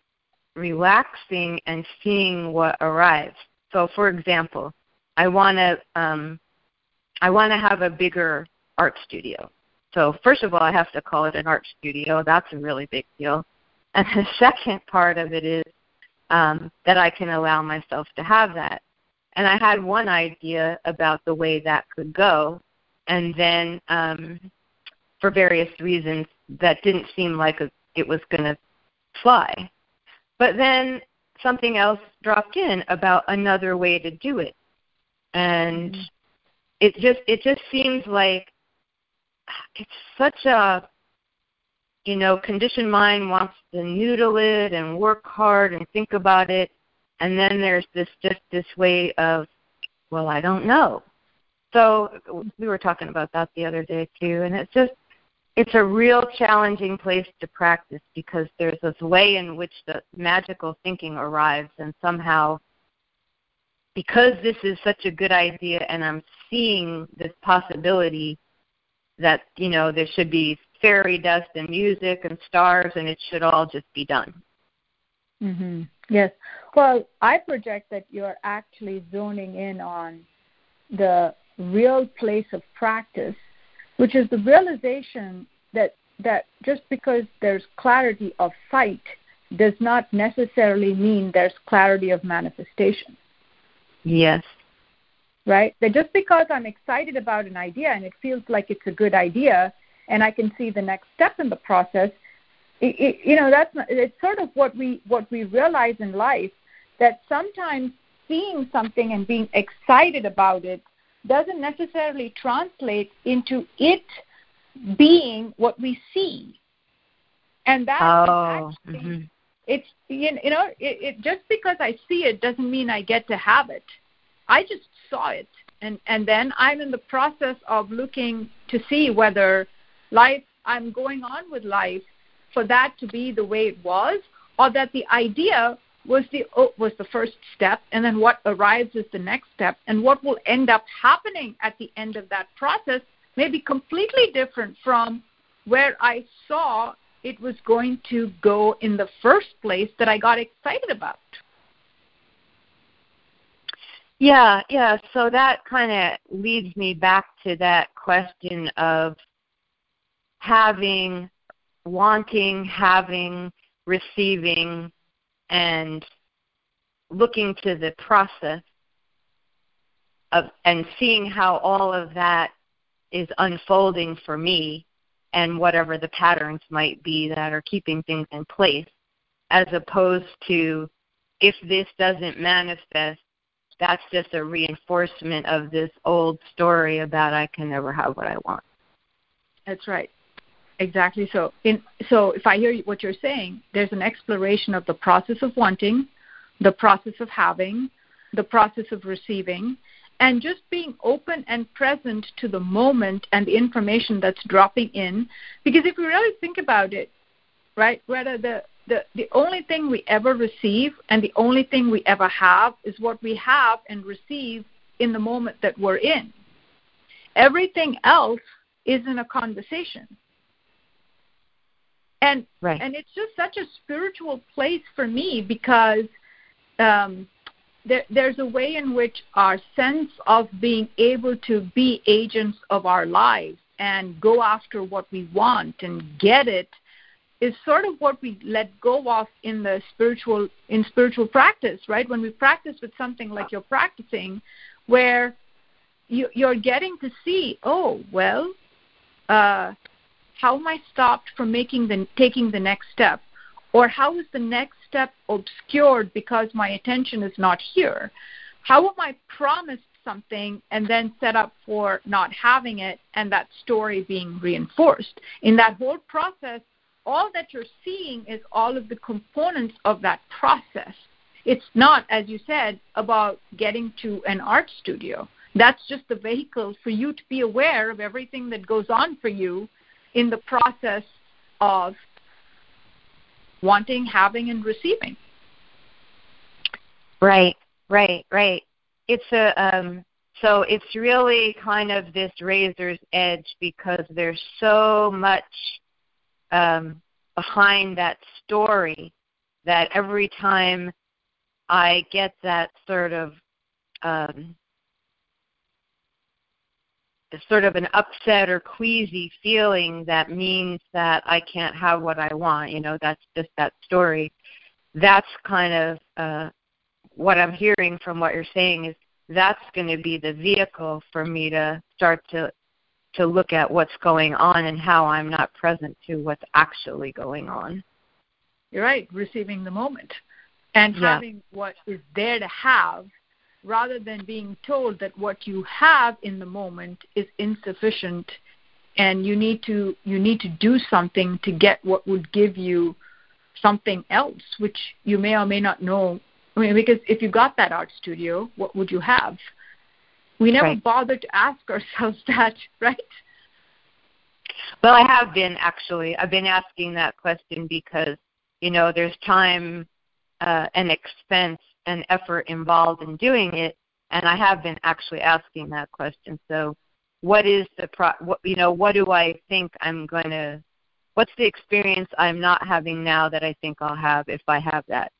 relaxing and seeing what arrives? So, for example, I want to um, I want to have a bigger art studio. So, first of all, I have to call it an art studio. That's a really big deal. And the second part of it is um, that I can allow myself to have that. And I had one idea about the way that could go, and then um, for various reasons, that didn't seem like a, it was going to fly. But then something else dropped in about another way to do it. And it just it just seems like it's such a, you know, conditioned mind wants to noodle it and work hard and think about it. And then there's this just this way of, well, I don't know. So we were talking about that the other day too. And it's just, it's a real challenging place to practice because there's this way in which the magical thinking arrives, and somehow, because this is such a good idea and I'm seeing this possibility that, you know, there should be fairy dust and music and stars and it should all just be done. Mm-hmm. Yes. Well, I project that you're actually zoning in on the real place of practice, which is the realization that that just because there's clarity of sight does not necessarily mean there's clarity of manifestation. Yes. Right? That just because I'm excited about an idea and it feels like it's a good idea and I can see the next step in the process, it, it, you know, that's not, it's sort of what we what we realize in life, that sometimes seeing something and being excited about it doesn't necessarily translate into it being what we see. And that oh, is actually, mm-hmm. it's, you know, it, it just because I see it doesn't mean I get to have it. I just saw it. And, and then I'm in the process of looking to see whether life, I'm going on with life for that to be the way it was, or that the idea was the was the first step, and then what arrives is the next step, and what will end up happening at the end of that process may be completely different from where I saw it was going to go in the first place that I got excited about. Yeah, yeah. So that kind of leads me back to that question of having, wanting, having, receiving, and looking to the process of and seeing how all of that is unfolding for me and whatever the patterns might be that are keeping things in place, as opposed to if this doesn't manifest, that's just a reinforcement of this old story about I can never have what I want. That's right. Exactly. So, in, so if I hear what you're saying, there's an exploration of the process of wanting, the process of having, the process of receiving, and just being open and present to the moment and the information that's dropping in. Because if we really think about it, right, whether the, the, the only thing we ever receive and the only thing we ever have is what we have and receive in the moment that we're in. Everything else is in a conversation. And right. and it's just such a spiritual place for me, because um, there, there's a way in which our sense of being able to be agents of our lives and go after what we want and get it is sort of what we let go of in the spiritual in spiritual practice, right? When we practice with something like you're practicing, where you, you're getting to see, oh, well, uh, how am I stopped from making the taking the next step? Or how is the next step obscured because my attention is not here? How am I promised something and then set up for not having it and that story being reinforced? In that whole process, all that you're seeing is all of the components of that process. It's not, as you said, about getting to an art studio. That's just the vehicle for you to be aware of everything that goes on for you in the process of wanting, having, and receiving. Right, right, right. It's a um, so it's really kind of this razor's edge, because there's so much um, behind that story that every time I get that sort of um, sort of an upset or queasy feeling that means that I can't have what I want, you know, that's just that story. That's kind of uh, what I'm hearing from what you're saying, is that's going to be the vehicle for me to start to to look at what's going on and how I'm not present to what's actually going on. You're right, receiving the moment and yeah. having what is there to have, rather than being told that what you have in the moment is insufficient and you need to you need to do something to get what would give you something else, which you may or may not know. I mean, because if you got that art studio, what would you have? We never right. bother to ask ourselves that, right? Well, I have been, actually. I've been asking that question because, you know, there's time uh, and expense and effort involved in doing it, and I have been actually asking that question. So what is the, pro- what, you know, what do I think I'm going to, what's the experience I'm not having now that I think I'll have if I have that?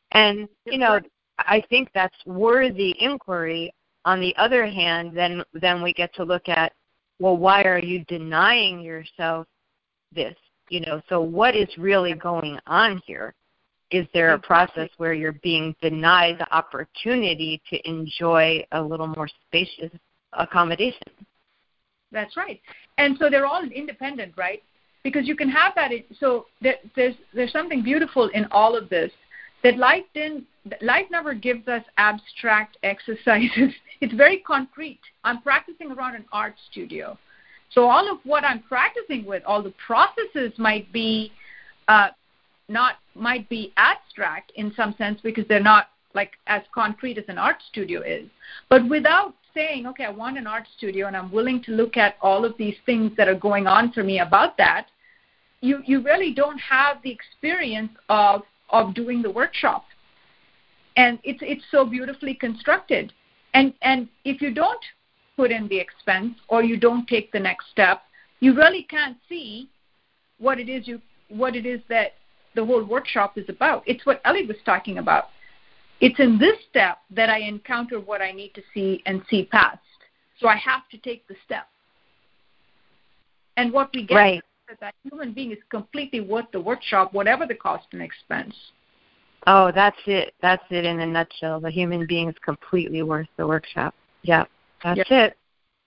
And, you know, I think that's worthy inquiry. On the other hand, then then we get to look at, well, why are you denying yourself this? You know, so what is really going on here? Is there a process where you're being denied the opportunity to enjoy a little more spacious accommodation? That's right. And so they're all independent, right? Because you can have that. So there, there's there's something beautiful in all of this, that life didn't. Life never gives us abstract exercises. It's very concrete. I'm practicing around an art studio. So all of what I'm practicing with, all the processes might be uh, not might be abstract in some sense because they're not like as concrete as an art studio is. But without saying, okay, I want an art studio and I'm willing to look at all of these things that are going on for me about that, you, you really don't have the experience of of doing the workshop. And it's it's so beautifully constructed. And and if you don't put in the expense or you don't take the next step, you really can't see what it is you what it is that the whole workshop is about. It's what Ellie was talking about. It's in this step that I encounter what I need to see and see past. So I have to take the step. And what we get right. is that human being is completely worth the workshop, whatever the cost and expense. Oh, that's it. That's it in a nutshell. The human being is completely worth the workshop. Yeah, that's yep. it.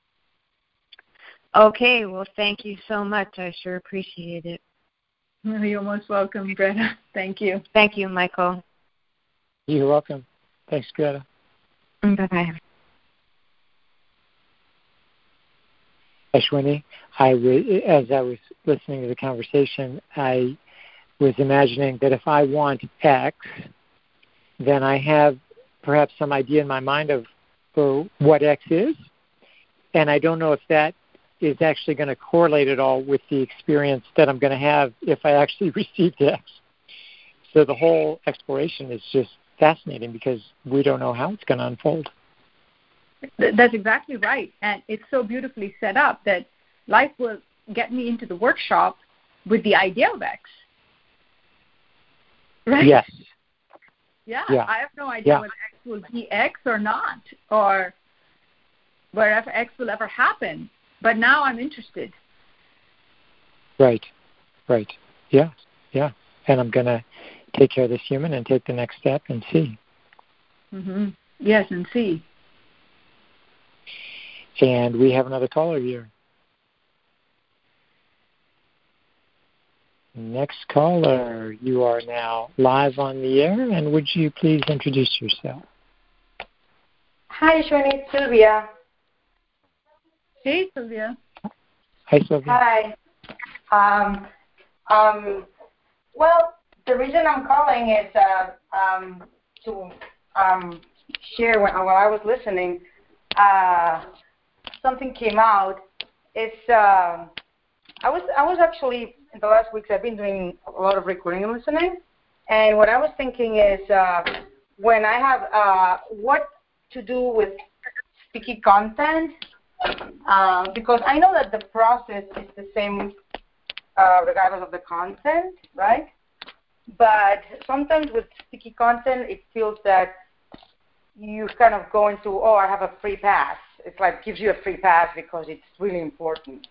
Okay, well, thank you so much. I sure appreciate it. You're most welcome, Greta. Thank you. Thank you, Michael. You're welcome. Thanks, Greta. Bye-bye. Ashwini, I w- as I was listening to the conversation, I was imagining that if I want X, then I have perhaps some idea in my mind of uh, what X is, and I don't know if that is actually going to correlate at all with the experience that I'm going to have if I actually received X. So the whole exploration is just fascinating because we don't know how it's going to unfold. That's exactly right. And it's so beautifully set up that life will get me into the workshop with the idea of X. Right? Yes. Yeah, yeah. I have no idea yeah. whether X will be X or not, or wherever X will ever happen. But now I'm interested. Right, right. Yeah, yeah. And I'm going to take care of this human and take the next step and see. Mm-hmm. Yes, and see. And we have another caller here. Next caller, you are now live on the air, and would you please introduce yourself? Hi, Ashwini, it's Sylvia. Hey, Sylvia. Hi, Sylvia. Hi. Um, um, well, the reason I'm calling is uh, um, to um, share when, while I was listening, uh, something came out. It's uh, I was I was actually in the last weeks I've been doing a lot of recording and listening, and what I was thinking is uh, when I have uh, what to do with sticky content, uh, because I know that the process is the same uh, regardless of the content, right? But sometimes with sticky content, it feels that you kind of go into, oh, I have a free pass. It's like gives you a free pass because it's really important.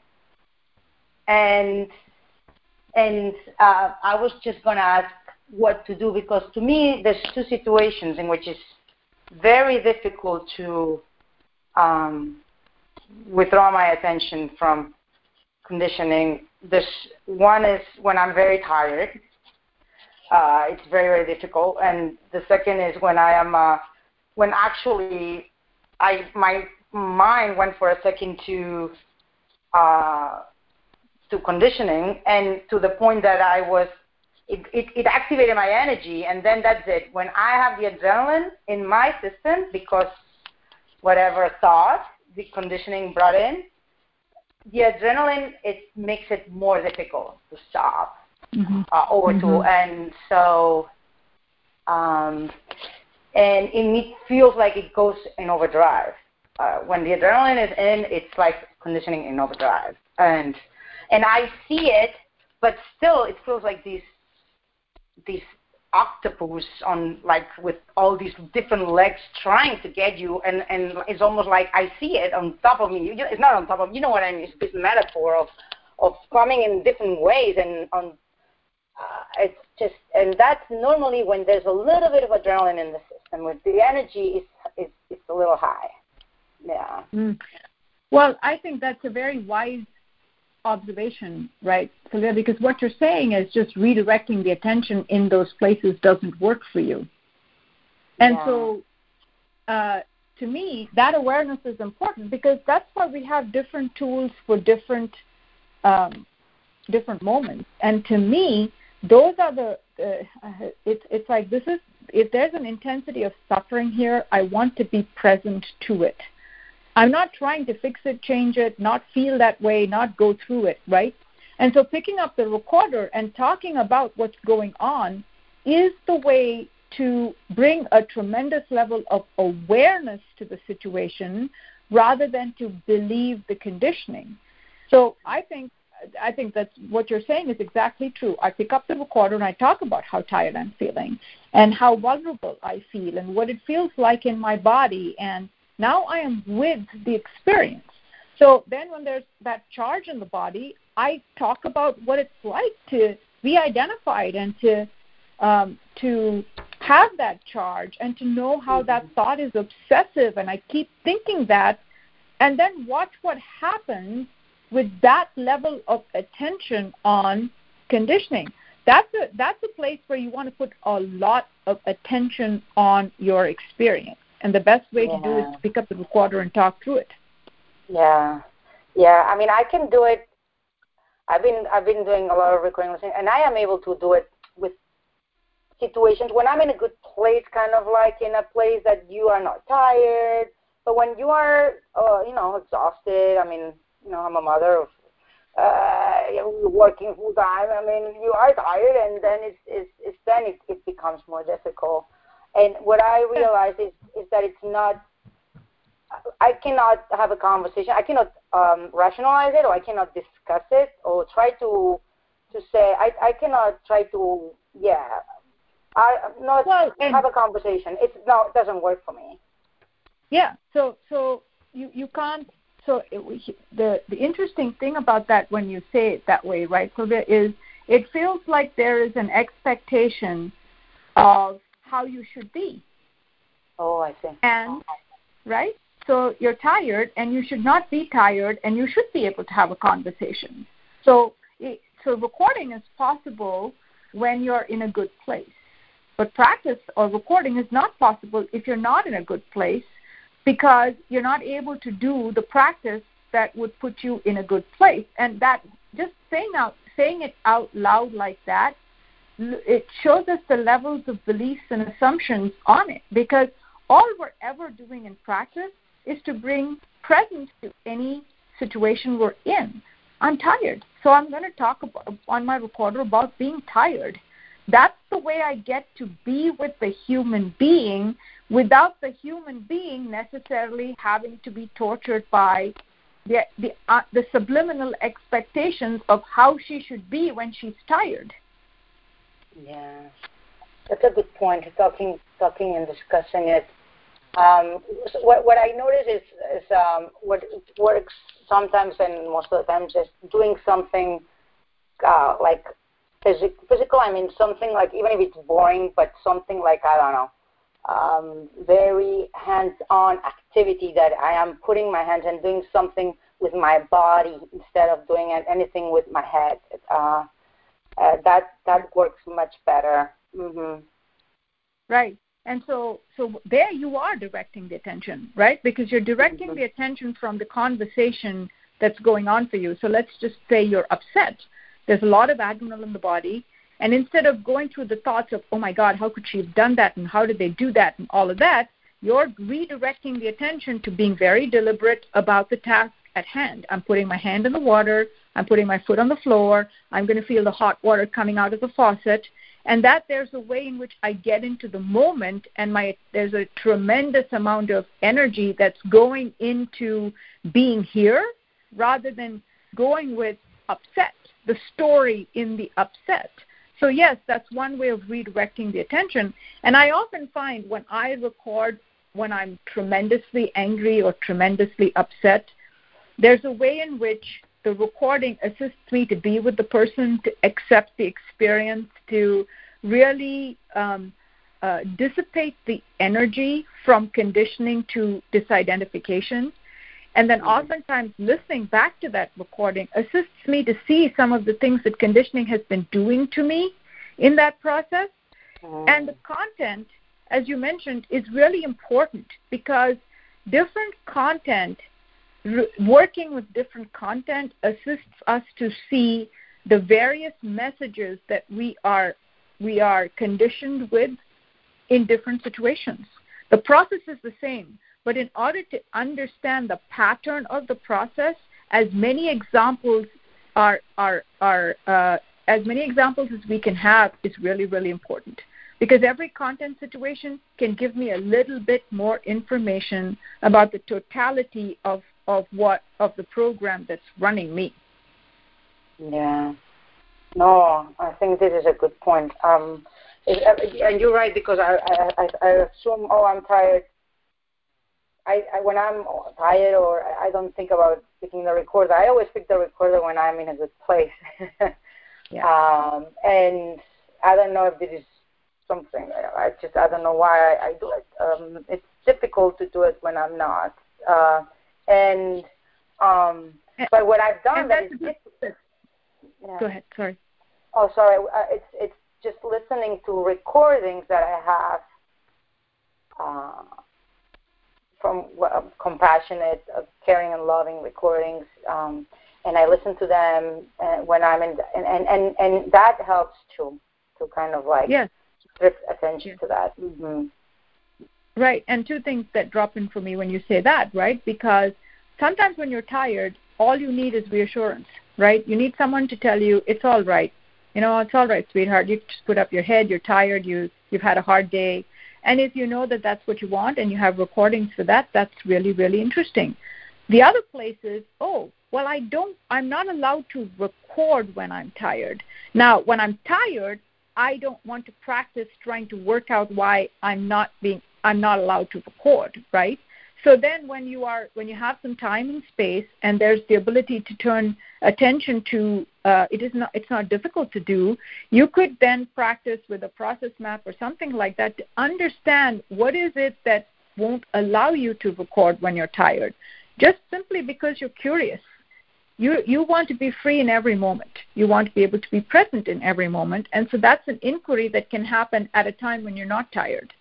And and uh, I was just going to ask what to do, because to me, there's two situations in which it's very difficult to um, withdraw my attention from conditioning. This one is when I'm very tired. Uh, it's very, very difficult. And the second is when I am, uh, when actually I my mind went for a second to uh, to conditioning, and to the point that I was, it, it, it activated my energy, and then that's it. When I have the adrenaline in my system, because whatever thought the conditioning brought in, the adrenaline, it makes it more difficult to stop. Mm-hmm. Uh, over mm-hmm. to, and so, um, and it feels like it goes in overdrive. Uh, when the adrenaline is in, it's like conditioning in overdrive, and and I see it, but still, it feels like these these octopus on like with all these different legs trying to get you, and and it's almost like I see it on top of me. You know, it's not on top of, you know what I mean? It's this metaphor of of coming in different ways, and on uh, it's just, and that's normally when there's a little bit of adrenaline in the system, where the energy is is it's a little high. Yeah. Mm. Well, I think that's a very wise observation, right, Sylvia, because what you're saying is just redirecting the attention in those places doesn't work for you. And yeah. so uh, to me, that awareness is important, because that's why we have different tools for different um, different moments. And to me, those are the, uh, it's, it's like this is, if there's an intensity of suffering here, I want to be present to it. I'm not trying to fix it, change it, not feel that way, not go through it, right? And so picking up the recorder and talking about what's going on is the way to bring a tremendous level of awareness to the situation rather than to believe the conditioning. So I think I think that's what you're saying is exactly true. I pick up the recorder and I talk about how tired I'm feeling and how vulnerable I feel and what it feels like in my body, and now I am with the experience. So then when there's that charge in the body, I talk about what it's like to be identified and to um, to have that charge and to know how that thought is obsessive, and I keep thinking that, and then watch what happens with that level of attention on conditioning. That's a, that's a place where you want to put a lot of attention on your experience. And the best way yeah. to do it is to pick up the recorder and talk through it. Yeah, yeah. I mean, I can do it. I've been I've been doing a lot of recording listening, and I am able to do it with situations when I'm in a good place, kind of like in a place that you are not tired. But when you are, uh, you know, exhausted. I mean, you know, I'm a mother of uh, working full time. I mean, you are tired, and then it's it's, it's then it, it becomes more difficult. And what I realize is, is that it's not, I cannot have a conversation, I cannot um, rationalize it, or I cannot discuss it, or try to to say, I, I cannot try to, yeah, I not well, have a conversation. It's no, it doesn't work for me. Yeah, so so you, you can't, so it, the, the interesting thing about that when you say it that way, right, so there is, it feels like there is an expectation of how you should be. Oh, I see. And, right? So you're tired, and you should not be tired, and you should be able to have a conversation. So, it, so recording is possible when you're in a good place. But practice or recording is not possible if you're not in a good place, because you're not able to do the practice that would put you in a good place. And that, just saying out, saying it out loud like that, it shows us the levels of beliefs and assumptions on it, because all we're ever doing in practice is to bring presence to any situation we're in. I'm tired, so I'm going to talk about, on my recorder about being tired. That's the way I get to be with the human being without the human being necessarily having to be tortured by the the, uh, the subliminal expectations of how she should be when she's tired. Yeah, that's a good point. Talking, talking, and discussing it. Um, so what what I notice is is um, what works sometimes and most of the times is doing something uh, like physic- physical. I mean, something like, even if it's boring, but something like, I don't know, um, very hands-on activity that I am putting my hands and doing something with my body instead of doing anything with my head. Uh, Uh, that that works much better. Mm-hmm. Right. And so so there you are directing the attention, right? Because you're directing mm-hmm. the attention from the conversation that's going on for you. So let's just say you're upset. There's a lot of adrenaline in the body. And instead of going through the thoughts of, oh, my God, how could she have done that? And how did they do that? And all of that, you're redirecting the attention to being very deliberate about the task at hand. I'm putting my hand in the water. I'm putting my foot on the floor. I'm going to feel the hot water coming out of the faucet. And that there's a way in which I get into the moment, and my there's a tremendous amount of energy that's going into being here rather than going with upset, the story in the upset. So yes, that's one way of redirecting the attention. And I often find when I record when I'm tremendously angry or tremendously upset, there's a way in which the recording assists me to be with the person, to accept the experience, to really um, uh, dissipate the energy from conditioning to disidentification. And then oftentimes listening back to that recording assists me to see some of the things that conditioning has been doing to me in that process. Mm. And the content, as you mentioned, is really important because different content, r- working with different content assists us to see the various messages that we are we are conditioned with in different situations. The process is the same. But in order to understand the pattern of the process, as many examples are are are uh, as many examples as we can have is really really important, because every content situation can give me a little bit more information about the totality of of what of the program that's running me. Yeah. No, I think this is a good point. Um, it, and you're right, because I I, I assume oh I'm tired. I, I, when I'm tired or I don't think about picking the recorder, I always pick the recorder when I'm in a good place. yeah. um, and I don't know if this is something, I just, I don't know why I, I do it. Um, it's difficult to do it when I'm not. Uh, and, um, but what I've done that is difficult. Yeah. Go ahead, sorry. Oh, sorry. Uh, it's, it's just listening to recordings that I have. Uh, from uh, compassionate, uh, caring and loving recordings, um, and I listen to them uh, when I'm in, and, and, and, and that helps too, to kind of like yes. drift attention yes. to that. Mm-hmm. Right, and two things that drop in for me when you say that, right? Because sometimes when you're tired, all you need is reassurance, right? You need someone to tell you, it's all right. You know, it's all right, sweetheart. You just put up your head, you're tired, you, you've had a hard day. And if you know that that's what you want and you have recordings for that, that's really, really interesting. The other place is, oh, well, I don't, I'm not allowed to record when I'm tired. Now, when I'm tired, I don't want to practice trying to work out why I'm not being, I'm not allowed to record, right? So then when you are, when you have some time and space and there's the ability to turn attention to, uh, it is not, it's not difficult to do, you could then practice with a process map or something like that to understand what is it that won't allow you to record when you're tired, just simply because you're curious. You, you want to be free in every moment. You want to be able to be present in every moment. And so that's an inquiry that can happen at a time when you're not tired.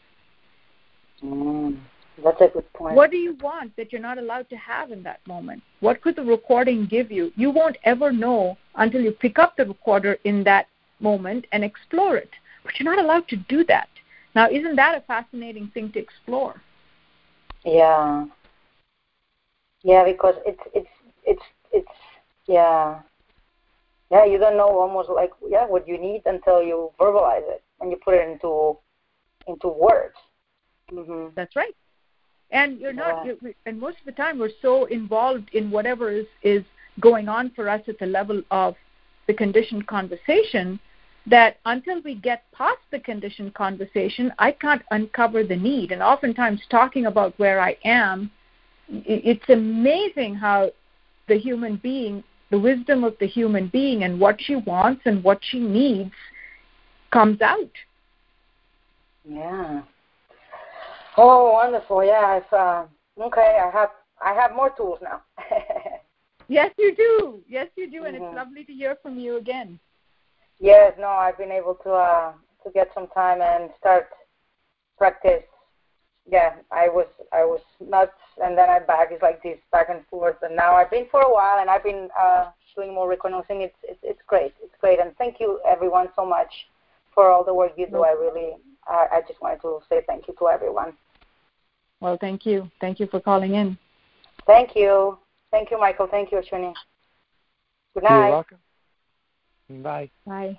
Mm. That's a good point. What do you want that you're not allowed to have in that moment? What could the recording give you? You won't ever know until you pick up the recorder in that moment and explore it. But you're not allowed to do that. Now, isn't that a fascinating thing to explore? Yeah. Yeah, because it's, it's, it's, it's, yeah. Yeah, you don't know almost like, yeah, what you need until you verbalize it and you put it into, into words. Mm-hmm. That's right. And you're not, you're, and most of the time we're so involved in whatever is, is going on for us at the level of the conditioned conversation that until we get past the conditioned conversation, I can't uncover the need. And oftentimes talking about where I am, it's amazing how the human being, the wisdom of the human being and what she wants and what she needs comes out. Yeah. Oh, wonderful! Yeah, I've, uh, okay. I have I have more tools now. Yes, you do. Yes, you do, and mm-hmm. it's lovely to hear from you again. Yes, no, I've been able to uh, to get some time and start practice. Yeah, I was I was nuts, and then I'm back. It's like this back and forth, and now I've been for a while, and I've been uh, doing more recognizing. It's, it's it's great. It's great, and thank you everyone so much for all the work you do. I really. Uh, I just wanted to say thank you to everyone. Well, thank you. Thank you for calling in. Thank you. Thank you, Michael. Thank you, Ashwini. Good night. You're welcome. Bye. Bye.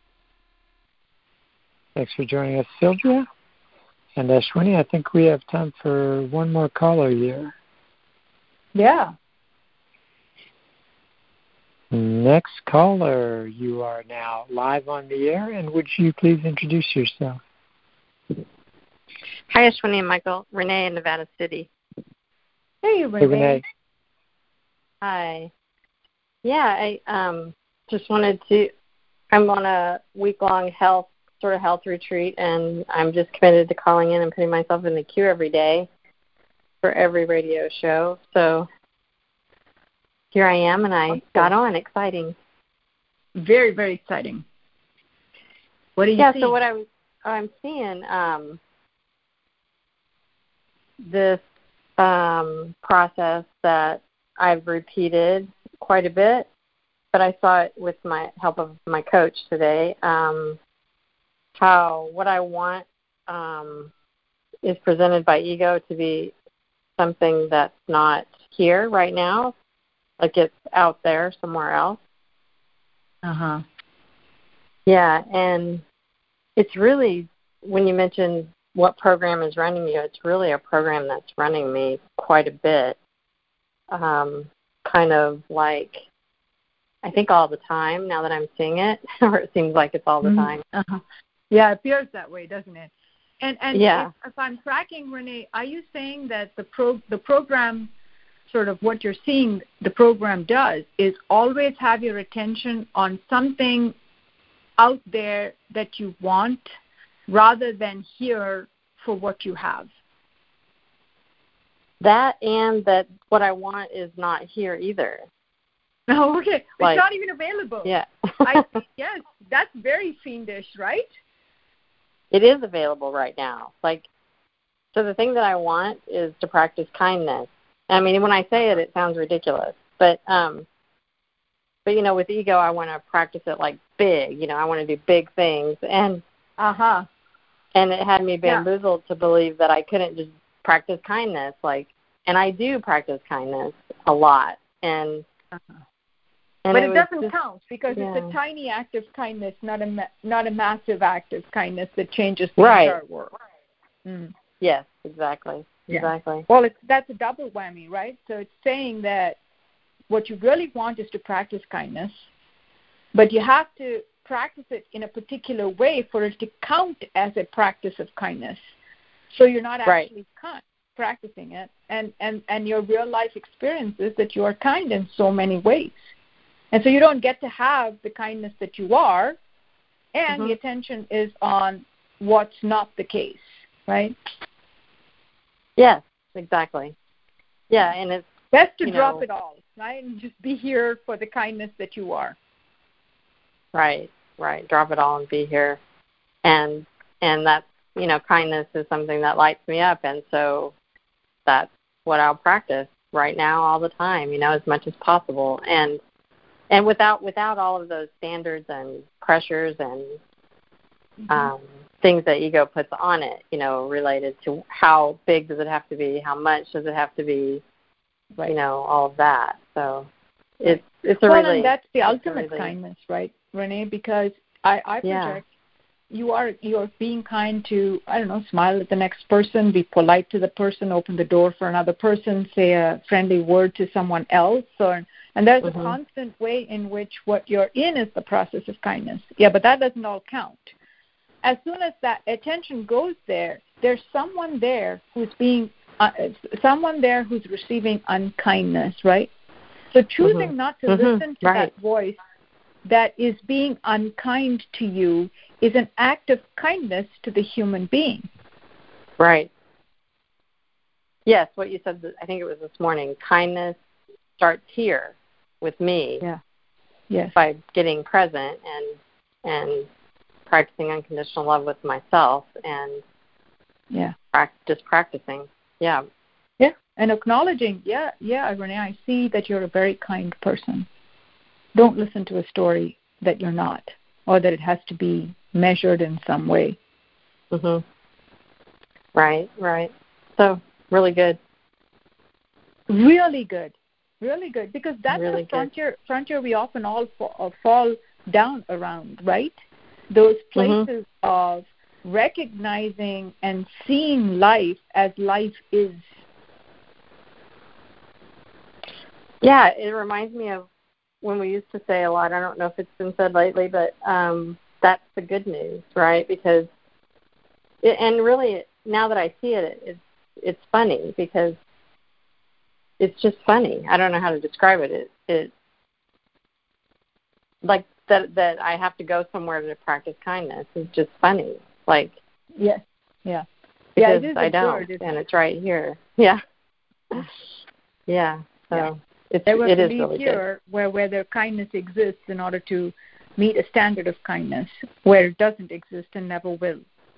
Thanks for joining us, Sylvia. And Ashwini, I think we have time for one more caller here. Yeah. Next caller, you are now live on the air, and would you please introduce yourself? Hi, Ashwini and Michael. Renee in Nevada City. Hey, Renee. Hey, Renee. Hi. Yeah, I um, just wanted to, I'm on a week-long health, sort of health retreat, and I'm just committed to calling in and putting myself in the queue every day for every radio show. So here I am, and I okay. got on. Exciting. Very, very exciting. What do you yeah, see? so what I was, I'm seeing, um, this um, process that I've repeated quite a bit, but I saw it with my help of my coach today, um, how what I want um, is presented by ego to be something that's not here right now, like it's out there somewhere else. Uh-huh. Yeah, and it's really, when you mentioned what program is running you, it's really a program that's running me quite a bit. Um, kind of like, I think all the time now that I'm seeing it, or it seems like it's all the mm-hmm. time. Uh-huh. Yeah, it appears that way, doesn't it? And and yeah. if, if I'm tracking, Renee, are you saying that the pro the program, sort of what you're seeing the program does is always have your attention on something out there that you want rather than here for what you have? That and that what I want is not here either. Oh, okay. Like, it's not even available. Yeah. I think, yes, that's very fiendish, right? It is available right now. Like, so the thing that I want is to practice kindness. I mean, when I say it, it sounds ridiculous. But, um, but you know, with ego, I want to practice it like big. You know, I want to do big things. And uh-huh. And it had me bamboozled yeah. to believe that I couldn't just practice kindness. Like, and I do practice kindness a lot. And uh-huh. And but it, it doesn't just, count because yeah. it's a tiny act of kindness, not a ma- not a massive act of kindness that changes the right. entire world. Mm. Yes, exactly, yeah. exactly. Well, it's that's a double whammy, right? So it's saying that what you really want is to practice kindness, but you have to practice it in a particular way for it to count as a practice of kindness. So you're not actually right. kind, practicing it, and, and, and your real life experience is that you are kind in so many ways. And so you don't get to have the kindness that you are, and mm-hmm. the attention is on what's not the case, right? Yes, exactly. Yeah, and it's best to you drop know, it all, right, and just be here for the kindness that you are. Right, right. Drop it all and be here, and and that's you know, kindness is something that lights me up, and so that's what I'll practice right now all the time, you know, as much as possible, and. And without without all of those standards and pressures and mm-hmm. um, things that ego puts on it, you know, related to how big does it have to be, how much does it have to be, right. you know, all of that. So it's it's a well, really and that's the ultimate really, kindness, right, Renee? Because I, I project yeah. you are you're being kind to, I don't know, smile at the next person, be polite to the person, open the door for another person, say a friendly word to someone else, or. And there's mm-hmm. a constant way in which what you're in is the process of kindness. Yeah, but that doesn't all count. As soon as that attention goes there, there's someone there who's being, uh, someone there who's receiving unkindness, right? So choosing mm-hmm. not to mm-hmm. listen to right. that voice that is being unkind to you is an act of kindness to the human being. Right. Yes, what you said, I think it was this morning, kindness starts here. With me, yeah, yes, by getting present and and practicing unconditional love with myself, and yeah, just practicing, yeah, yeah, and acknowledging, yeah, yeah, Renee, I see that you're a very kind person. Don't listen to a story that you're not, or that it has to be measured in some way. Mhm. Right, right. So really good. Really good. Really good, because that's really the frontier good. frontier we often all fall, fall down around, right? Those places mm-hmm. of recognizing and seeing life as life is. Yeah, it reminds me of when we used to say a lot, I don't know if it's been said lately, but um, that's the good news, right? Because, it, and really, now that I see it, it's it's funny because it's just funny. I don't know how to describe it. It, it like that that I have to go somewhere to practice kindness is just funny. Like yes, yeah, because yeah, it is I don't, absurd, and it's right here. Yeah, yeah. So yeah. it's There was it a is belief really here good. where where their kindness exists in order to meet a standard of kindness, where it doesn't exist and never will.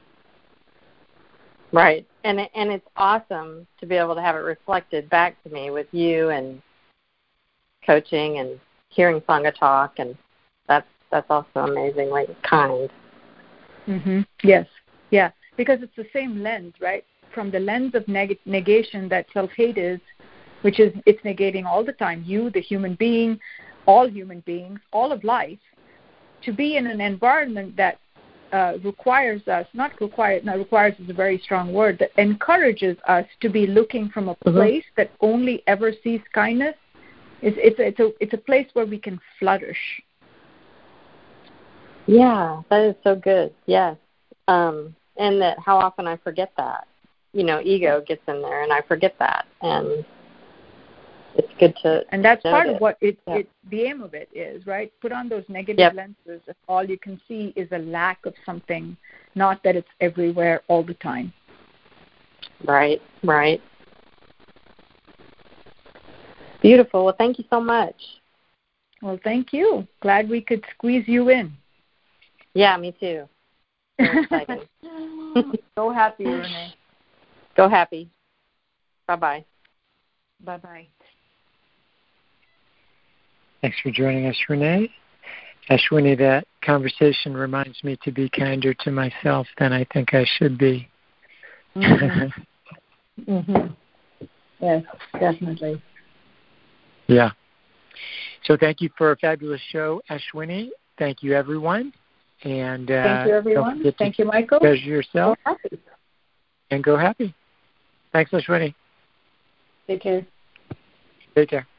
Right, and it, and it's awesome to be able to have it reflected back to me with you and coaching and hearing Sangha talk, and that's that's also amazingly kind. Mm-hmm. Yes, yeah, because it's the same lens, right? From the lens of neg- negation that self-hate is, which is it's negating all the time, you, the human being, all human beings, all of life, to be in an environment that uh, requires us, not requires, not requires is a very strong word, that encourages us to be looking from a place mm-hmm. that only ever sees kindness. It's, it's, a, it's, a, it's a place where we can flourish. Yeah, that is so good, yes. Um, and that how often I forget that. You know, ego gets in there, and I forget that. And it's good to And that's part it. of what it, yeah. it, the aim of it is, right? Put on those negative yep. lenses, and all you can see is a lack of something, not that it's everywhere all the time. Right, right. Beautiful. Well, thank you so much. Well, thank you. Glad we could squeeze you in. Yeah, me too. Very exciting. So happy, Renee. Go happy. Bye-bye. Bye-bye. Thanks for joining us, Renee. Ashwini, that conversation reminds me to be kinder to myself than I think I should be. Mm-hmm. mm-hmm. Yes, definitely. Yeah. So thank you for a fabulous show, Ashwini. Thank you, everyone. And uh, thank you, everyone. Thank you, Michael. Pleasure yourself. Go happy. And go happy. Thanks, Ashwini. Take care. Take care.